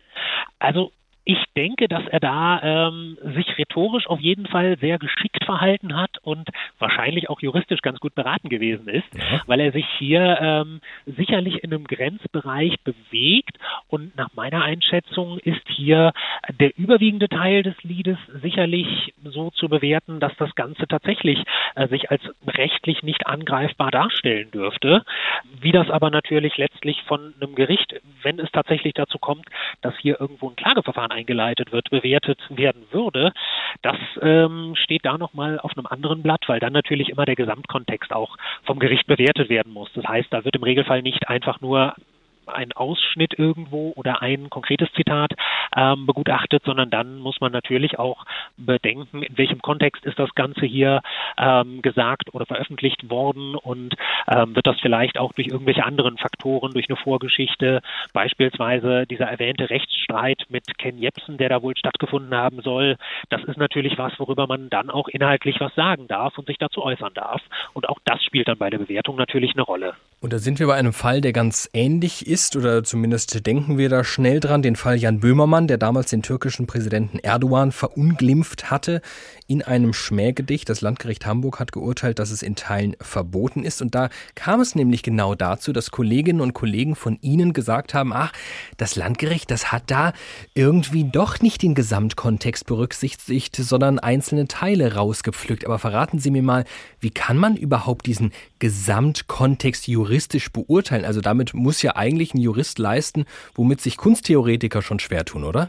Also ich denke, dass er da ähm, sich rhetorisch auf jeden Fall sehr geschickt verhalten hat und wahrscheinlich auch juristisch ganz gut beraten gewesen ist, ja. Weil er sich hier ähm, sicherlich in einem Grenzbereich bewegt und nach meiner Einschätzung ist hier der überwiegende Teil des Liedes sicherlich so zu bewerten, dass das Ganze tatsächlich äh, sich als rechtlich nicht angreifbar darstellen dürfte. Wie das aber natürlich letztlich von einem Gericht, wenn es tatsächlich dazu kommt, dass hier irgendwo ein Klageverfahren eingeleitet wird, bewertet werden würde, das ähm, steht da nochmal auf einem anderen Blatt, weil dann natürlich immer der Gesamtkontext auch vom Gericht bewertet werden muss. Das heißt, da wird im Regelfall nicht einfach nur ein Ausschnitt irgendwo oder ein konkretes Zitat ähm, begutachtet, sondern dann muss man natürlich auch bedenken, in welchem Kontext ist das Ganze hier ähm, gesagt oder veröffentlicht worden und ähm, wird das vielleicht auch durch irgendwelche anderen Faktoren, durch eine Vorgeschichte, beispielsweise dieser erwähnte Rechtsstreit mit Ken Jebsen, der da wohl stattgefunden haben soll, das ist natürlich was, worüber man dann auch inhaltlich was sagen darf und sich dazu äußern darf. Und auch das spielt dann bei der Bewertung natürlich eine Rolle. Und da sind wir bei einem Fall, der ganz ähnlich ist, oder zumindest denken wir da schnell dran, den Fall Jan Böhmermann, der damals den türkischen Präsidenten Erdogan verunglimpft hatte in einem Schmähgedicht. Das Landgericht Hamburg hat geurteilt, dass es in Teilen verboten ist. Und da kam es nämlich genau dazu, dass Kolleginnen und Kollegen von Ihnen gesagt haben, ach, das Landgericht, das hat da irgendwie doch nicht den Gesamtkontext berücksichtigt, sondern einzelne Teile rausgepflückt. Aber verraten Sie mir mal, wie kann man überhaupt diesen Gesamtkontext juristisch beurteilen? Also damit muss ja eigentlich ein Jurist leisten, womit sich Kunsttheoretiker schon schwer tun, oder?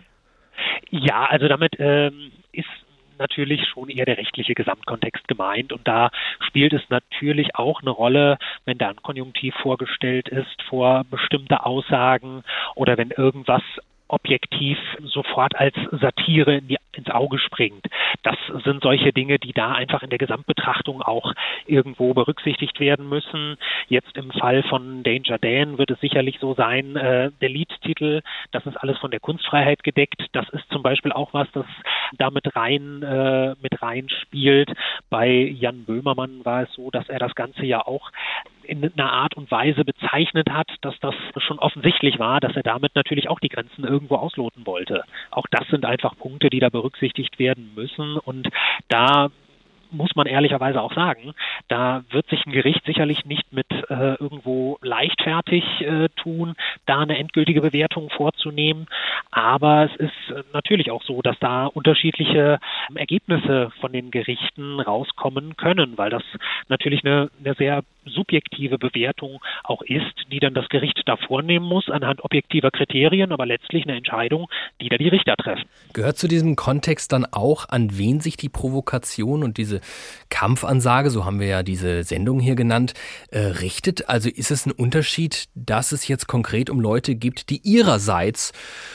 Ja, also damit ähm, ist natürlich schon eher der rechtliche Gesamtkontext gemeint. Und da spielt es natürlich auch eine Rolle, wenn da ein Konjunktiv vorgestellt ist vor bestimmte Aussagen oder wenn irgendwas objektiv sofort als Satire in die, ins Auge springt. Das sind solche Dinge, die da einfach in der Gesamtbetrachtung auch irgendwo berücksichtigt werden müssen. Jetzt im Fall von Danger Dan wird es sicherlich so sein, äh, der Liedtitel, das ist alles von der Kunstfreiheit gedeckt. Das ist zum Beispiel auch was, das damit rein äh, mit rein spielt. Bei Jan Böhmermann war es so, dass er das Ganze ja auch in einer Art und Weise bezeichnet hat, dass das schon offensichtlich war, dass er damit natürlich auch die Grenzen irgendwo ausloten wollte. Auch das sind einfach Punkte, die da berücksichtigt werden müssen, und da muss man ehrlicherweise auch sagen, da wird sich ein Gericht sicherlich nicht mit äh, irgendwo leichtfertig äh, tun, da eine endgültige Bewertung vorzunehmen. Aber es ist äh, natürlich auch so, dass da unterschiedliche äh, Ergebnisse von den Gerichten rauskommen können, weil das natürlich eine, eine sehr subjektive Bewertung auch ist, die dann das Gericht da vornehmen muss, anhand objektiver Kriterien, aber letztlich eine Entscheidung, die da die Richter treffen. Gehört zu diesem Kontext dann auch, an wen sich die Provokation und diese Kampfansage, so haben wir ja diese Sendung hier genannt, äh, richtet? Also ist es ein Unterschied, dass es jetzt konkret um Leute gibt, die ihrerseits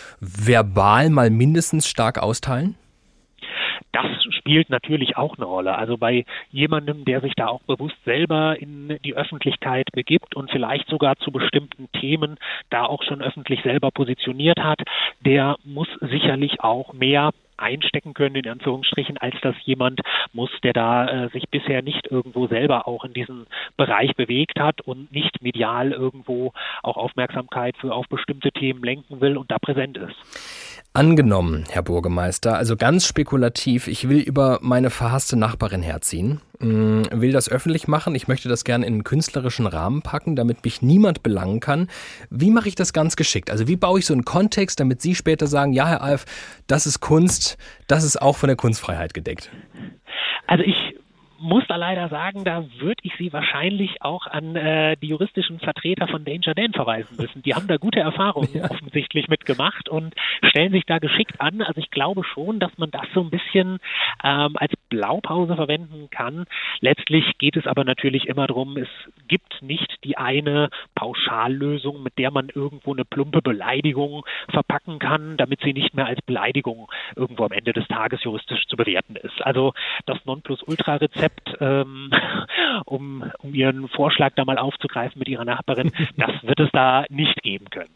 verbal mal mindestens stark austeilen? Das spielt natürlich auch eine Rolle. Also bei jemandem, der sich da auch bewusst selber in die Öffentlichkeit begibt und vielleicht sogar zu bestimmten Themen da auch schon öffentlich selber positioniert hat, der muss sicherlich auch mehr einstecken können, in Anführungsstrichen, als das jemand muss, der da äh, sich bisher nicht irgendwo selber auch in diesem Bereich bewegt hat und nicht medial irgendwo auch Aufmerksamkeit für auf bestimmte Themen lenken will und da präsent ist. Angenommen, Herr Burgemeister, also ganz spekulativ, ich will über meine verhasste Nachbarin herziehen, will das öffentlich machen, ich möchte das gerne in einen künstlerischen Rahmen packen, damit mich niemand belangen kann. Wie mache ich das ganz geschickt? Also wie baue ich so einen Kontext, damit Sie später sagen, ja, Herr Alf, das ist Kunst, das ist auch von der Kunstfreiheit gedeckt? Also ich muss da leider sagen, da würde ich Sie wahrscheinlich auch an äh, die juristischen Vertreter von Danger Dan verweisen müssen. Die haben da gute Erfahrungen ja. offensichtlich mitgemacht und stellen sich da geschickt an. Also ich glaube schon, dass man das so ein bisschen ähm, als Blaupause verwenden kann. Letztlich geht es aber natürlich immer darum, es gibt nicht die eine Pauschallösung, mit der man irgendwo eine plumpe Beleidigung verpacken kann, damit sie nicht mehr als Beleidigung irgendwo am Ende des Tages juristisch zu bewerten ist. Also das Nonplusultra-Rezept, ähm, um, um Ihren Vorschlag da mal aufzugreifen mit Ihrer Nachbarin, das wird es da nicht geben können.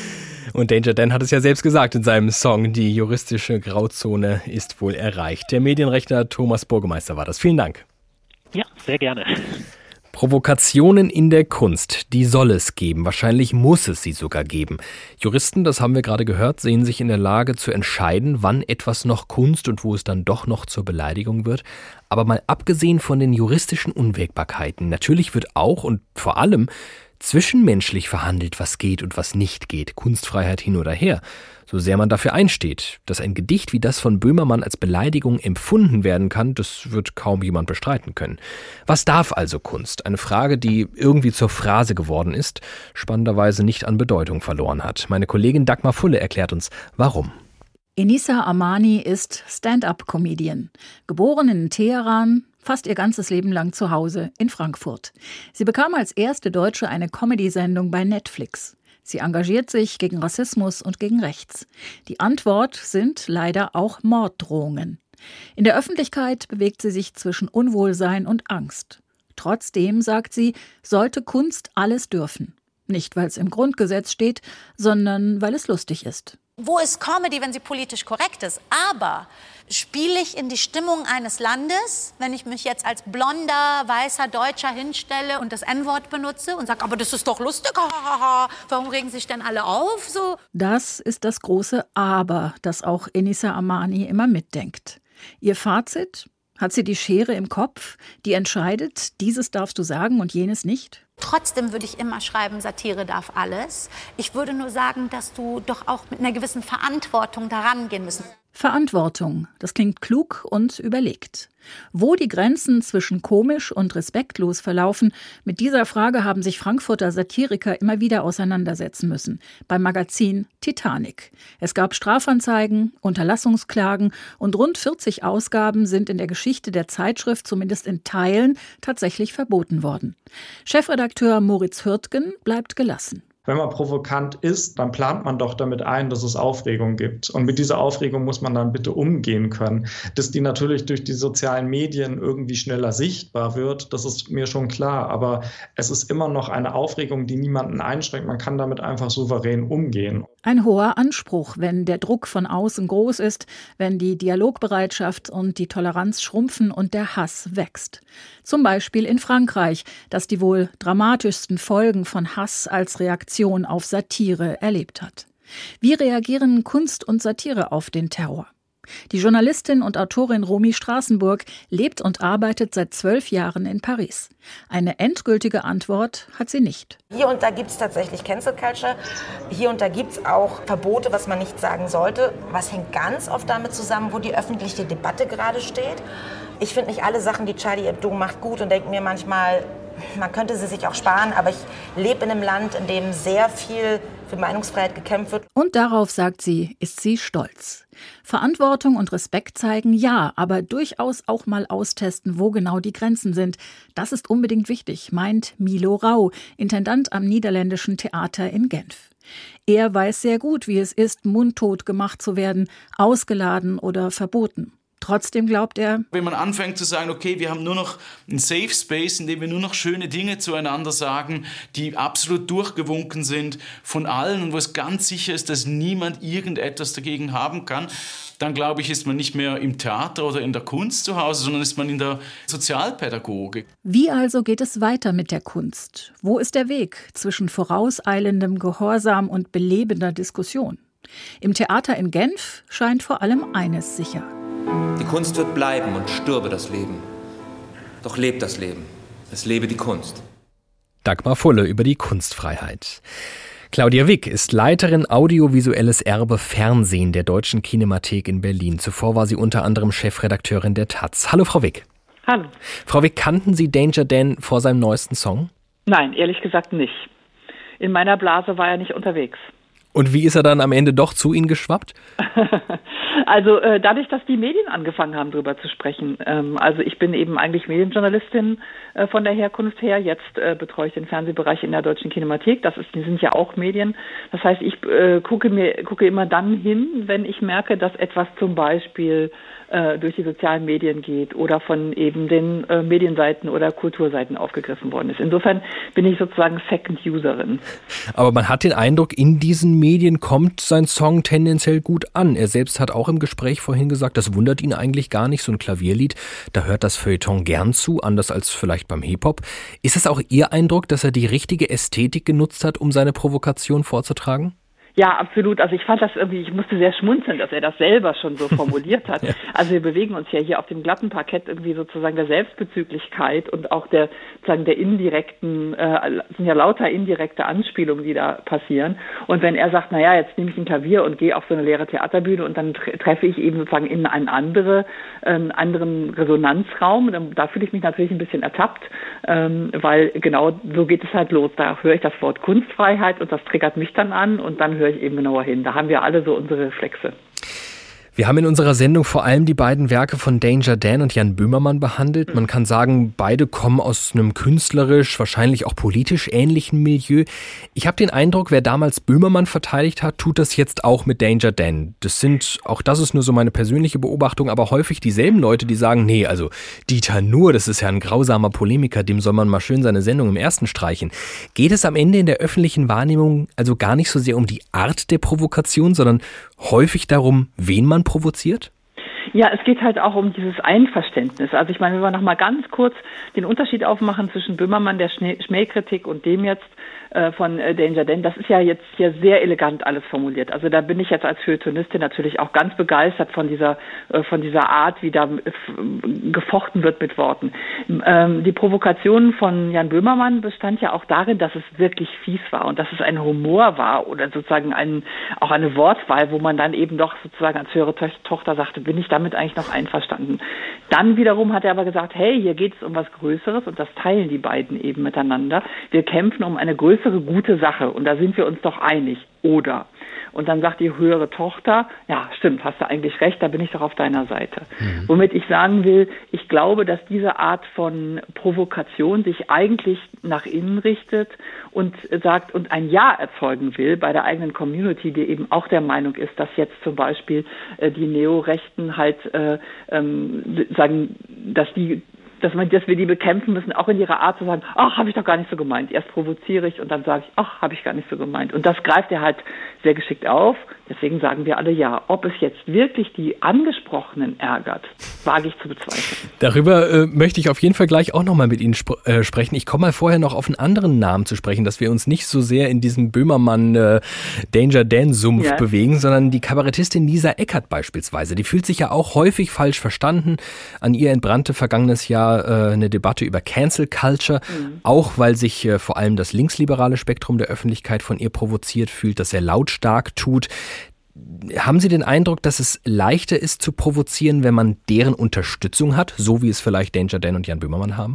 Und Danger Dan hat es ja selbst gesagt in seinem Song, die juristische Grauzone ist wohl erreicht. Der Medienrechtler Thomas Burgemeister war das. Vielen Dank. Ja, sehr gerne. Provokationen in der Kunst, die soll es geben. Wahrscheinlich muss es sie sogar geben. Juristen, das haben wir gerade gehört, sehen sich in der Lage zu entscheiden, wann etwas noch Kunst und wo es dann doch noch zur Beleidigung wird. Aber mal abgesehen von den juristischen Unwägbarkeiten, natürlich wird auch und vor allem zwischenmenschlich verhandelt, was geht und was nicht geht. Kunstfreiheit hin oder her. So sehr man dafür einsteht, dass ein Gedicht wie das von Böhmermann als Beleidigung empfunden werden kann, das wird kaum jemand bestreiten können. Was darf also Kunst? Eine Frage, die irgendwie zur Phrase geworden ist, spannenderweise nicht an Bedeutung verloren hat. Meine Kollegin Dagmar Fulle erklärt uns, warum. Enisa Amani ist Stand-up-Comedian. Geboren in Teheran, fast ihr ganzes Leben lang zu Hause in Frankfurt. Sie bekam als erste Deutsche eine Comedy-Sendung bei Netflix. Sie engagiert sich gegen Rassismus und gegen Rechts. Die Antwort sind leider auch Morddrohungen. In der Öffentlichkeit bewegt sie sich zwischen Unwohlsein und Angst. Trotzdem, sagt sie, sollte Kunst alles dürfen. Nicht, weil es im Grundgesetz steht, sondern weil es lustig ist. Wo ist Comedy, wenn sie politisch korrekt ist? Aber spiele ich in die Stimmung eines Landes, wenn ich mich jetzt als blonder, weißer Deutscher hinstelle und das En-Wort benutze und sage, aber das ist doch lustig, warum regen sich denn alle auf? So. Das ist das große Aber, das auch Enisa Amani immer mitdenkt. Ihr Fazit? Hat sie die Schere im Kopf, die entscheidet, dieses darfst du sagen und jenes nicht? Trotzdem würde ich immer schreiben, Satire darf alles. Ich würde nur sagen, dass du doch auch mit einer gewissen Verantwortung daran gehen müssen. Verantwortung, das klingt klug und überlegt. Wo die Grenzen zwischen komisch und respektlos verlaufen, mit dieser Frage haben sich Frankfurter Satiriker immer wieder auseinandersetzen müssen. Beim Magazin Titanic. Es gab Strafanzeigen, Unterlassungsklagen und rund vierzig Ausgaben sind in der Geschichte der Zeitschrift zumindest in Teilen tatsächlich verboten worden. Chefredakteur Moritz Hürtgen bleibt gelassen. Wenn man provokant ist, dann plant man doch damit ein, dass es Aufregung gibt. Und mit dieser Aufregung muss man dann bitte umgehen können. Dass die natürlich durch die sozialen Medien irgendwie schneller sichtbar wird, das ist mir schon klar. Aber es ist immer noch eine Aufregung, die niemanden einschränkt. Man kann damit einfach souverän umgehen. Ein hoher Anspruch, wenn der Druck von außen groß ist, wenn die Dialogbereitschaft und die Toleranz schrumpfen und der Hass wächst. Zum Beispiel in Frankreich, das die wohl dramatischsten Folgen von Hass als Reaktion auf Satire erlebt hat. Wie reagieren Kunst und Satire auf den Terror? Die Journalistin und Autorin Romy Straßenburg lebt und arbeitet seit zwölf Jahren in Paris. Eine endgültige Antwort hat sie nicht. Hier und da gibt es tatsächlich Cancel Culture. Hier und da gibt es auch Verbote, was man nicht sagen sollte. Was hängt ganz oft damit zusammen, wo die öffentliche Debatte gerade steht. Ich finde nicht alle Sachen, die Charlie Hebdo macht, gut und denke mir manchmal, man könnte sie sich auch sparen. Aber ich lebe in einem Land, in dem sehr viel für Meinungsfreiheit gekämpft wird. Und darauf, sagt sie, ist sie stolz. Verantwortung und Respekt zeigen, ja, aber durchaus auch mal austesten, wo genau die Grenzen sind. Das ist unbedingt wichtig, meint Milo Rau, Intendant am Niederländischen Theater in Genf. Er weiß sehr gut, wie es ist, mundtot gemacht zu werden, ausgeladen oder verboten. Trotzdem glaubt er, wenn man anfängt zu sagen, okay, wir haben nur noch einen Safe Space, in dem wir nur noch schöne Dinge zueinander sagen, die absolut durchgewunken sind von allen und wo es ganz sicher ist, dass niemand irgendetwas dagegen haben kann, dann glaube ich, ist man nicht mehr im Theater oder in der Kunst zu Hause, sondern ist man in der Sozialpädagogik. Wie also geht es weiter mit der Kunst? Wo ist der Weg zwischen vorauseilendem Gehorsam und belebender Diskussion? Im Theater in Genf scheint vor allem eines sicher. Die Kunst wird bleiben und stürbe das Leben. Doch lebt das Leben. Es lebe die Kunst. Dagmar Fulle über die Kunstfreiheit. Claudia Wick ist Leiterin Audiovisuelles Erbe Fernsehen der Deutschen Kinemathek in Berlin. Zuvor war sie unter anderem Chefredakteurin der Taz. Hallo, Frau Wick. Hallo. Frau Wick, kannten Sie Danger Dan vor seinem neuesten Song? Nein, ehrlich gesagt nicht. In meiner Blase war er nicht unterwegs. Und wie ist er dann am Ende doch zu Ihnen geschwappt? Also äh, dadurch, dass die Medien angefangen haben, darüber zu sprechen. Ähm, also ich bin eben eigentlich Medienjournalistin äh, von der Herkunft her. Jetzt äh, betreue ich den Fernsehbereich in der Deutschen Kinemathek. Das ist, die sind ja auch Medien. Das heißt, ich äh, gucke mir gucke immer dann hin, wenn ich merke, dass etwas zum Beispiel äh, durch die sozialen Medien geht oder von eben den äh, Medienseiten oder Kulturseiten aufgegriffen worden ist. Insofern bin ich sozusagen Second-Userin. Aber man hat den Eindruck, in diesen Medien kommt sein Song tendenziell gut an. Er selbst hat auch im Gespräch vorhin gesagt, das wundert ihn eigentlich gar nicht, so ein Klavierlied. Da hört das Feuilleton gern zu, anders als vielleicht beim Hip-Hop. Ist es auch Ihr Eindruck, dass er die richtige Ästhetik genutzt hat, um seine Provokation vorzutragen? Ja, absolut. Also ich fand das irgendwie, ich musste sehr schmunzeln, dass er das selber schon so formuliert hat. Ja. Also wir bewegen uns ja hier auf dem glatten Parkett irgendwie sozusagen der Selbstbezüglichkeit und auch der sozusagen der indirekten, äh, sind ja lauter indirekte Anspielungen, die da passieren. Und wenn er sagt, naja, jetzt nehme ich ein Klavier und gehe auf so eine leere Theaterbühne und dann tre- treffe ich eben sozusagen in einen andere, äh, anderen Resonanzraum, dann, da fühle ich mich natürlich ein bisschen ertappt, ähm, weil genau so geht es halt los. Da höre ich das Wort Kunstfreiheit und das triggert mich dann an und dann höre ich eben genauer hin. Da haben wir alle so unsere Reflexe. Wir haben in unserer Sendung vor allem die beiden Werke von Danger Dan und Jan Böhmermann behandelt. Man kann sagen, beide kommen aus einem künstlerisch, wahrscheinlich auch politisch ähnlichen Milieu. Ich habe den Eindruck, wer damals Böhmermann verteidigt hat, tut das jetzt auch mit Danger Dan. Das sind, auch das ist nur so meine persönliche Beobachtung, aber häufig dieselben Leute, die sagen, nee, also Dieter Nuhr, das ist ja ein grausamer Polemiker, dem soll man mal schön seine Sendung im Ersten streichen. Geht es am Ende in der öffentlichen Wahrnehmung also gar nicht so sehr um die Art der Provokation, sondern häufig darum, wen man provoziert? Ja, es geht halt auch um dieses Einverständnis. Also ich meine, wenn wir noch mal ganz kurz den Unterschied aufmachen zwischen Böhmermann, der Schmähkritik, und dem jetzt äh, von äh, Danger Dan, das ist ja jetzt hier sehr elegant alles formuliert. Also da bin ich jetzt als Feuilletonistin natürlich auch ganz begeistert von dieser äh, von dieser Art, wie da äh, gefochten wird mit Worten. Ähm, die Provokation von Jan Böhmermann bestand ja auch darin, dass es wirklich fies war und dass es ein Humor war oder sozusagen ein, auch eine Wortwahl, wo man dann eben doch sozusagen als höhere to- Tochter sagte, bin ich damit eigentlich noch einverstanden. Dann wiederum hat er aber gesagt, hey, hier geht es um was Größeres und das teilen die beiden eben miteinander. Wir kämpfen um eine größere gute Sache und da sind wir uns doch einig. Oder? Und dann sagt die höhere Tochter, ja, stimmt, hast du eigentlich recht, da bin ich doch auf deiner Seite. Mhm. Womit ich sagen will, ich glaube, dass diese Art von Provokation sich eigentlich nach innen richtet und sagt und ein Ja erzeugen will bei der eigenen Community, die eben auch der Meinung ist, dass jetzt zum Beispiel äh, die Neorechten halt äh, ähm, sagen, dass die dass man, dass wir die bekämpfen müssen, auch in ihrer Art zu sagen, ach, habe ich doch gar nicht so gemeint. Erst provoziere ich und dann sage ich, ach, habe ich gar nicht so gemeint. Und das greift er halt sehr geschickt auf. Deswegen sagen wir alle ja. Ob es jetzt wirklich die Angesprochenen ärgert, wage ich zu bezweifeln. Darüber äh, möchte ich auf jeden Fall gleich auch nochmal mit Ihnen sp- äh, sprechen. Ich komme mal vorher noch auf einen anderen Namen zu sprechen, dass wir uns nicht so sehr in diesem Böhmermann-Danger-Dan-Sumpf äh, ja. bewegen, sondern die Kabarettistin Lisa Eckert beispielsweise. Die fühlt sich ja auch häufig falsch verstanden. An ihr entbrannte vergangenes Jahr eine Debatte über Cancel Culture, mhm. auch weil sich äh, vor allem das linksliberale Spektrum der Öffentlichkeit von ihr provoziert fühlt, das er lautstark tut. Haben Sie den Eindruck, dass es leichter ist zu provozieren, wenn man deren Unterstützung hat, so wie es vielleicht Danger Dan und Jan Böhmermann haben?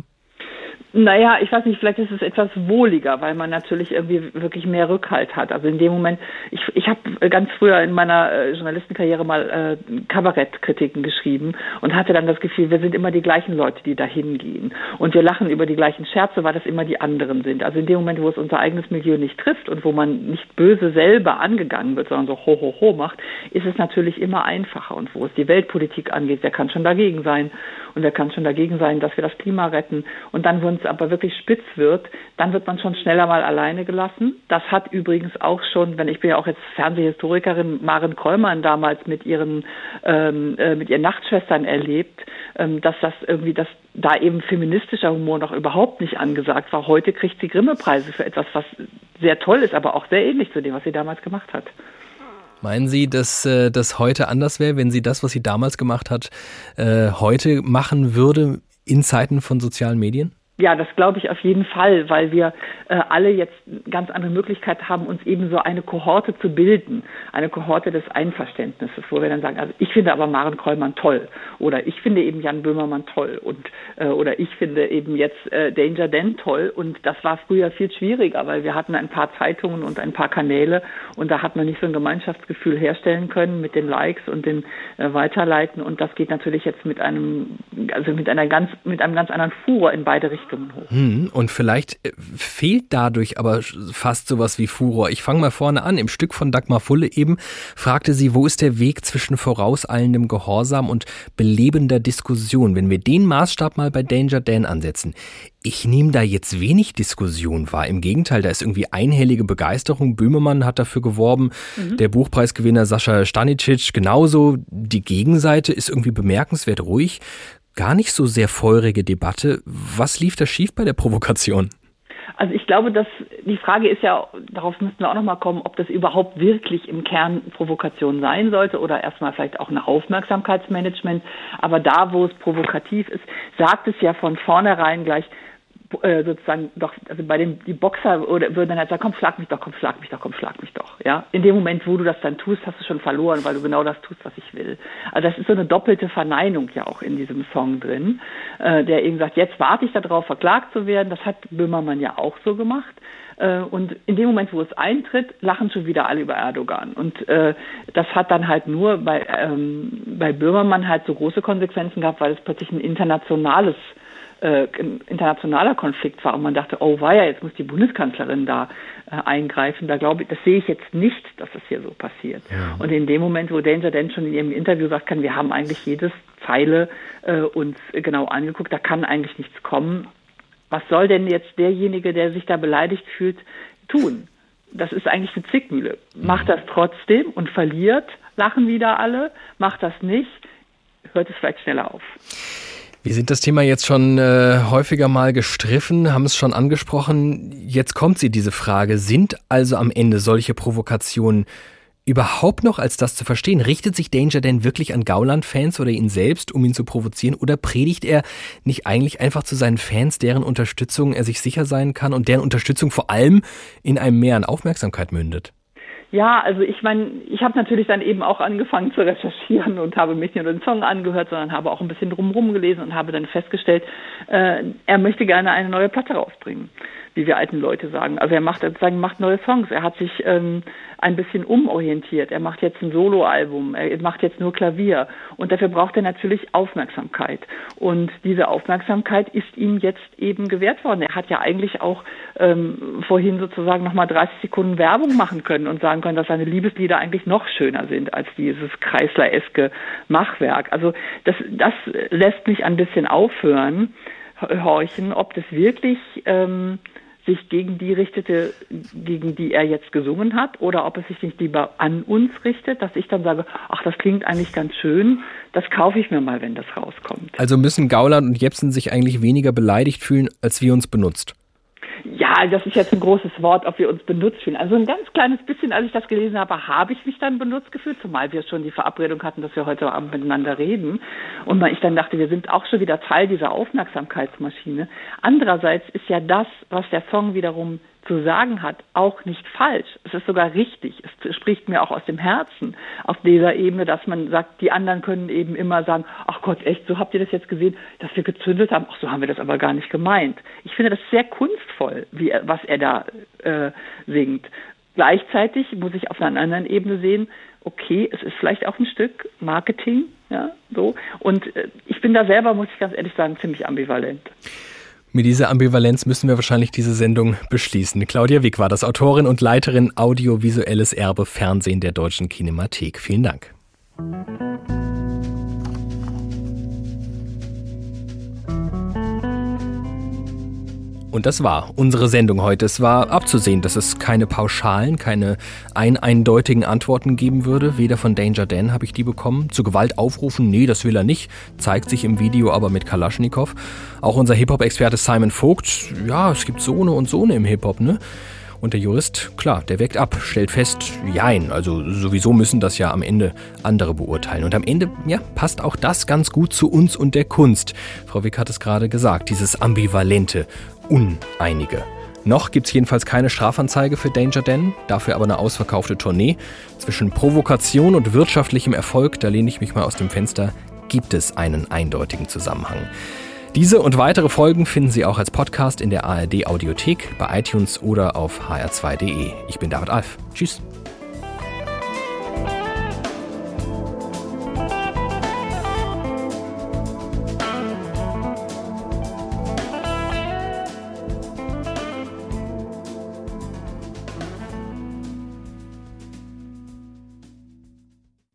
Naja, ich weiß nicht, vielleicht ist es etwas wohliger, weil man natürlich irgendwie wirklich mehr Rückhalt hat. Also in dem Moment, ich, ich habe ganz früher in meiner äh, Journalistenkarriere mal äh, Kabarettkritiken geschrieben und hatte dann das Gefühl, wir sind immer die gleichen Leute, die da hingehen. Und wir lachen über die gleichen Scherze, weil das immer die anderen sind. Also in dem Moment, wo es unser eigenes Milieu nicht trifft und wo man nicht böse selber angegangen wird, sondern so ho, ho, ho macht, ist es natürlich immer einfacher. Und wo es die Weltpolitik angeht, wer kann schon dagegen sein? Und wer kann schon dagegen sein, dass wir das Klima retten? Und dann, wenn es aber wirklich spitz wird, dann wird man schon schneller mal alleine gelassen. Das hat übrigens auch schon, wenn ich bin ja auch jetzt Fernsehhistorikerin, Maren Krollmann damals mit ihren ähm, äh, mit ihren Nachtschwestern erlebt, ähm, dass das irgendwie, dass da eben feministischer Humor noch überhaupt nicht angesagt war. Heute kriegt sie Grimme-Preise für etwas, was sehr toll ist, aber auch sehr ähnlich zu dem, was sie damals gemacht hat. Meinen Sie, dass äh, das heute anders wäre, wenn sie das, was sie damals gemacht hat, äh, heute machen würde in Zeiten von sozialen Medien? Ja, das glaube ich auf jeden Fall, weil wir äh, alle jetzt ganz andere Möglichkeit haben, uns eben so eine Kohorte zu bilden, eine Kohorte des Einverständnisses, wo wir dann sagen, also ich finde aber Maren Krollmann toll oder ich finde eben Jan Böhmermann toll und äh, oder ich finde eben jetzt äh, Danger Dan toll und das war früher viel schwieriger, weil wir hatten ein paar Zeitungen und ein paar Kanäle und da hat man nicht so ein Gemeinschaftsgefühl herstellen können mit den Likes und dem äh, Weiterleiten und das geht natürlich jetzt mit einem, also mit einer ganz, mit einem ganz anderen Furor in beide Richtungen. Hm, und vielleicht fehlt dadurch aber fast sowas wie Furor. Ich fange mal vorne an. Im Stück von Dagmar Fulle eben fragte sie, wo ist der Weg zwischen vorauseilendem Gehorsam und belebender Diskussion? Wenn wir den Maßstab mal bei Danger Dan ansetzen. Ich nehme da jetzt wenig Diskussion wahr. Im Gegenteil, da ist irgendwie einhellige Begeisterung. Böhmermann hat dafür geworben. Mhm. Der Buchpreisgewinner Sascha Stanicic genauso. Die Gegenseite ist irgendwie bemerkenswert ruhig. Gar nicht so sehr feurige Debatte. Was lief da schief bei der Provokation? Also ich glaube, dass die Frage ist ja, darauf müssten wir auch nochmal kommen, ob das überhaupt wirklich im Kern Provokation sein sollte oder erstmal vielleicht auch ein Aufmerksamkeitsmanagement. Aber da, wo es provokativ ist, sagt es ja von vornherein gleich, äh, sozusagen doch, also bei dem, die Boxer oder würden dann halt sagen, komm, schlag mich doch, komm, schlag mich doch, komm, schlag mich doch, ja. In dem Moment, wo du das dann tust, hast du schon verloren, weil du genau das tust, was ich will. Also das ist so eine doppelte Verneinung ja auch in diesem Song drin, äh, der eben sagt, jetzt warte ich darauf, verklagt zu werden. Das hat Böhmermann ja auch so gemacht. Und in dem Moment, wo es eintritt, lachen schon wieder alle über Erdogan. Und äh, das hat dann halt nur bei, ähm, bei Böhmermann halt so große Konsequenzen gehabt, weil es plötzlich ein internationales, äh, ein internationaler Konflikt war. Und man dachte, oh weia, jetzt muss die Bundeskanzlerin da äh, eingreifen. Da glaube ich, das sehe ich jetzt nicht, dass das hier so passiert. Ja. Und in dem Moment, wo Danger Dan schon in ihrem Interview sagt kann, wir haben eigentlich jedes Zeile äh, uns genau angeguckt, da kann eigentlich nichts kommen. Was soll denn jetzt derjenige, der sich da beleidigt fühlt, tun? Das ist eigentlich eine Zwickmühle. Macht das trotzdem und verliert, lachen wieder alle. Macht das nicht, hört es vielleicht schneller auf. Wir sind das Thema jetzt schon äh, häufiger mal gestriffen, haben es schon angesprochen. Jetzt kommt sie, diese Frage. Sind also am Ende solche Provokationen überhaupt noch als das zu verstehen? Richtet sich Danger denn wirklich an Gauland-Fans oder ihn selbst, um ihn zu provozieren? Oder predigt er nicht eigentlich einfach zu seinen Fans, deren Unterstützung er sich sicher sein kann und deren Unterstützung vor allem in einem Mehr an Aufmerksamkeit mündet? Ja, also ich meine, ich habe natürlich dann eben auch angefangen zu recherchieren und habe mich nicht nur den Song angehört, sondern habe auch ein bisschen drumherum gelesen und habe dann festgestellt, äh, er möchte gerne eine neue Platte rausbringen, wie wir alten Leute sagen. Also er macht sozusagen macht neue Songs. Er hat sich ähm, ein bisschen umorientiert. Er macht jetzt ein Soloalbum. Er macht jetzt nur Klavier. Und dafür braucht er natürlich Aufmerksamkeit. Und diese Aufmerksamkeit ist ihm jetzt eben gewährt worden. Er hat ja eigentlich auch ähm, vorhin sozusagen nochmal dreißig Sekunden Werbung machen können und sagen können, dass seine Liebeslieder eigentlich noch schöner sind als dieses Kreisler-eske Machwerk. Also das, das lässt mich ein bisschen aufhören, horchen, ob das wirklich ähm, sich gegen die richtete, gegen die er jetzt gesungen hat, oder ob es sich nicht lieber an uns richtet, dass ich dann sage, ach, das klingt eigentlich ganz schön, das kaufe ich mir mal, wenn das rauskommt. Also müssen Gauland und Jepsen sich eigentlich weniger beleidigt fühlen, als wir uns benutzt? Ja, das ist jetzt ein großes Wort, ob wir uns benutzt fühlen. Also ein ganz kleines bisschen, als ich das gelesen habe, habe ich mich dann benutzt gefühlt, zumal wir schon die Verabredung hatten, dass wir heute Abend miteinander reden. Und ich dann dachte, wir sind auch schon wieder Teil dieser Aufmerksamkeitsmaschine. Andererseits ist ja das, was der Song wiederum zu sagen hat, auch nicht falsch. Es ist sogar richtig. Es spricht mir auch aus dem Herzen auf dieser Ebene, dass man sagt, die anderen können eben immer sagen, ach Gott, echt, so habt ihr das jetzt gesehen, dass wir gezündelt haben? Ach, so haben wir das aber gar nicht gemeint. Ich finde das sehr kunstvoll, wie er, was er da äh, singt. Gleichzeitig muss ich auf einer anderen Ebene sehen, okay, es ist vielleicht auch ein Stück Marketing, ja, so. Und äh, ich bin da selber, muss ich ganz ehrlich sagen, ziemlich ambivalent. Mit dieser Ambivalenz müssen wir wahrscheinlich diese Sendung beschließen. Claudia Wick war das, Autorin und Leiterin Audiovisuelles Erbe Fernsehen der Deutschen Kinemathek. Vielen Dank. Und das war unsere Sendung heute. Es war abzusehen, dass es keine pauschalen, keine ein eindeutigen Antworten geben würde. Weder von Danger Dan habe ich die bekommen. Zu Gewalt aufrufen, nee, das will er nicht. Zeigt sich im Video aber mit Kalaschnikow. Auch unser Hip-Hop-Experte Simon Vogt, ja, es gibt so eine und so eine im Hip-Hop, ne? Und der Jurist, klar, der wägt ab, stellt fest, jein, also sowieso müssen das ja am Ende andere beurteilen. Und am Ende, ja, passt auch das ganz gut zu uns und der Kunst. Frau Wick hat es gerade gesagt, dieses ambivalente, Uneinige. Noch gibt's jedenfalls keine Strafanzeige für Danger Dan, dafür aber eine ausverkaufte Tournee. Zwischen Provokation und wirtschaftlichem Erfolg, da lehne ich mich mal aus dem Fenster, gibt es einen eindeutigen Zusammenhang. Diese und weitere Folgen finden Sie auch als Podcast in der A R D Audiothek, bei iTunes oder auf h r zwei punkt d e. Ich bin David Alf. Tschüss.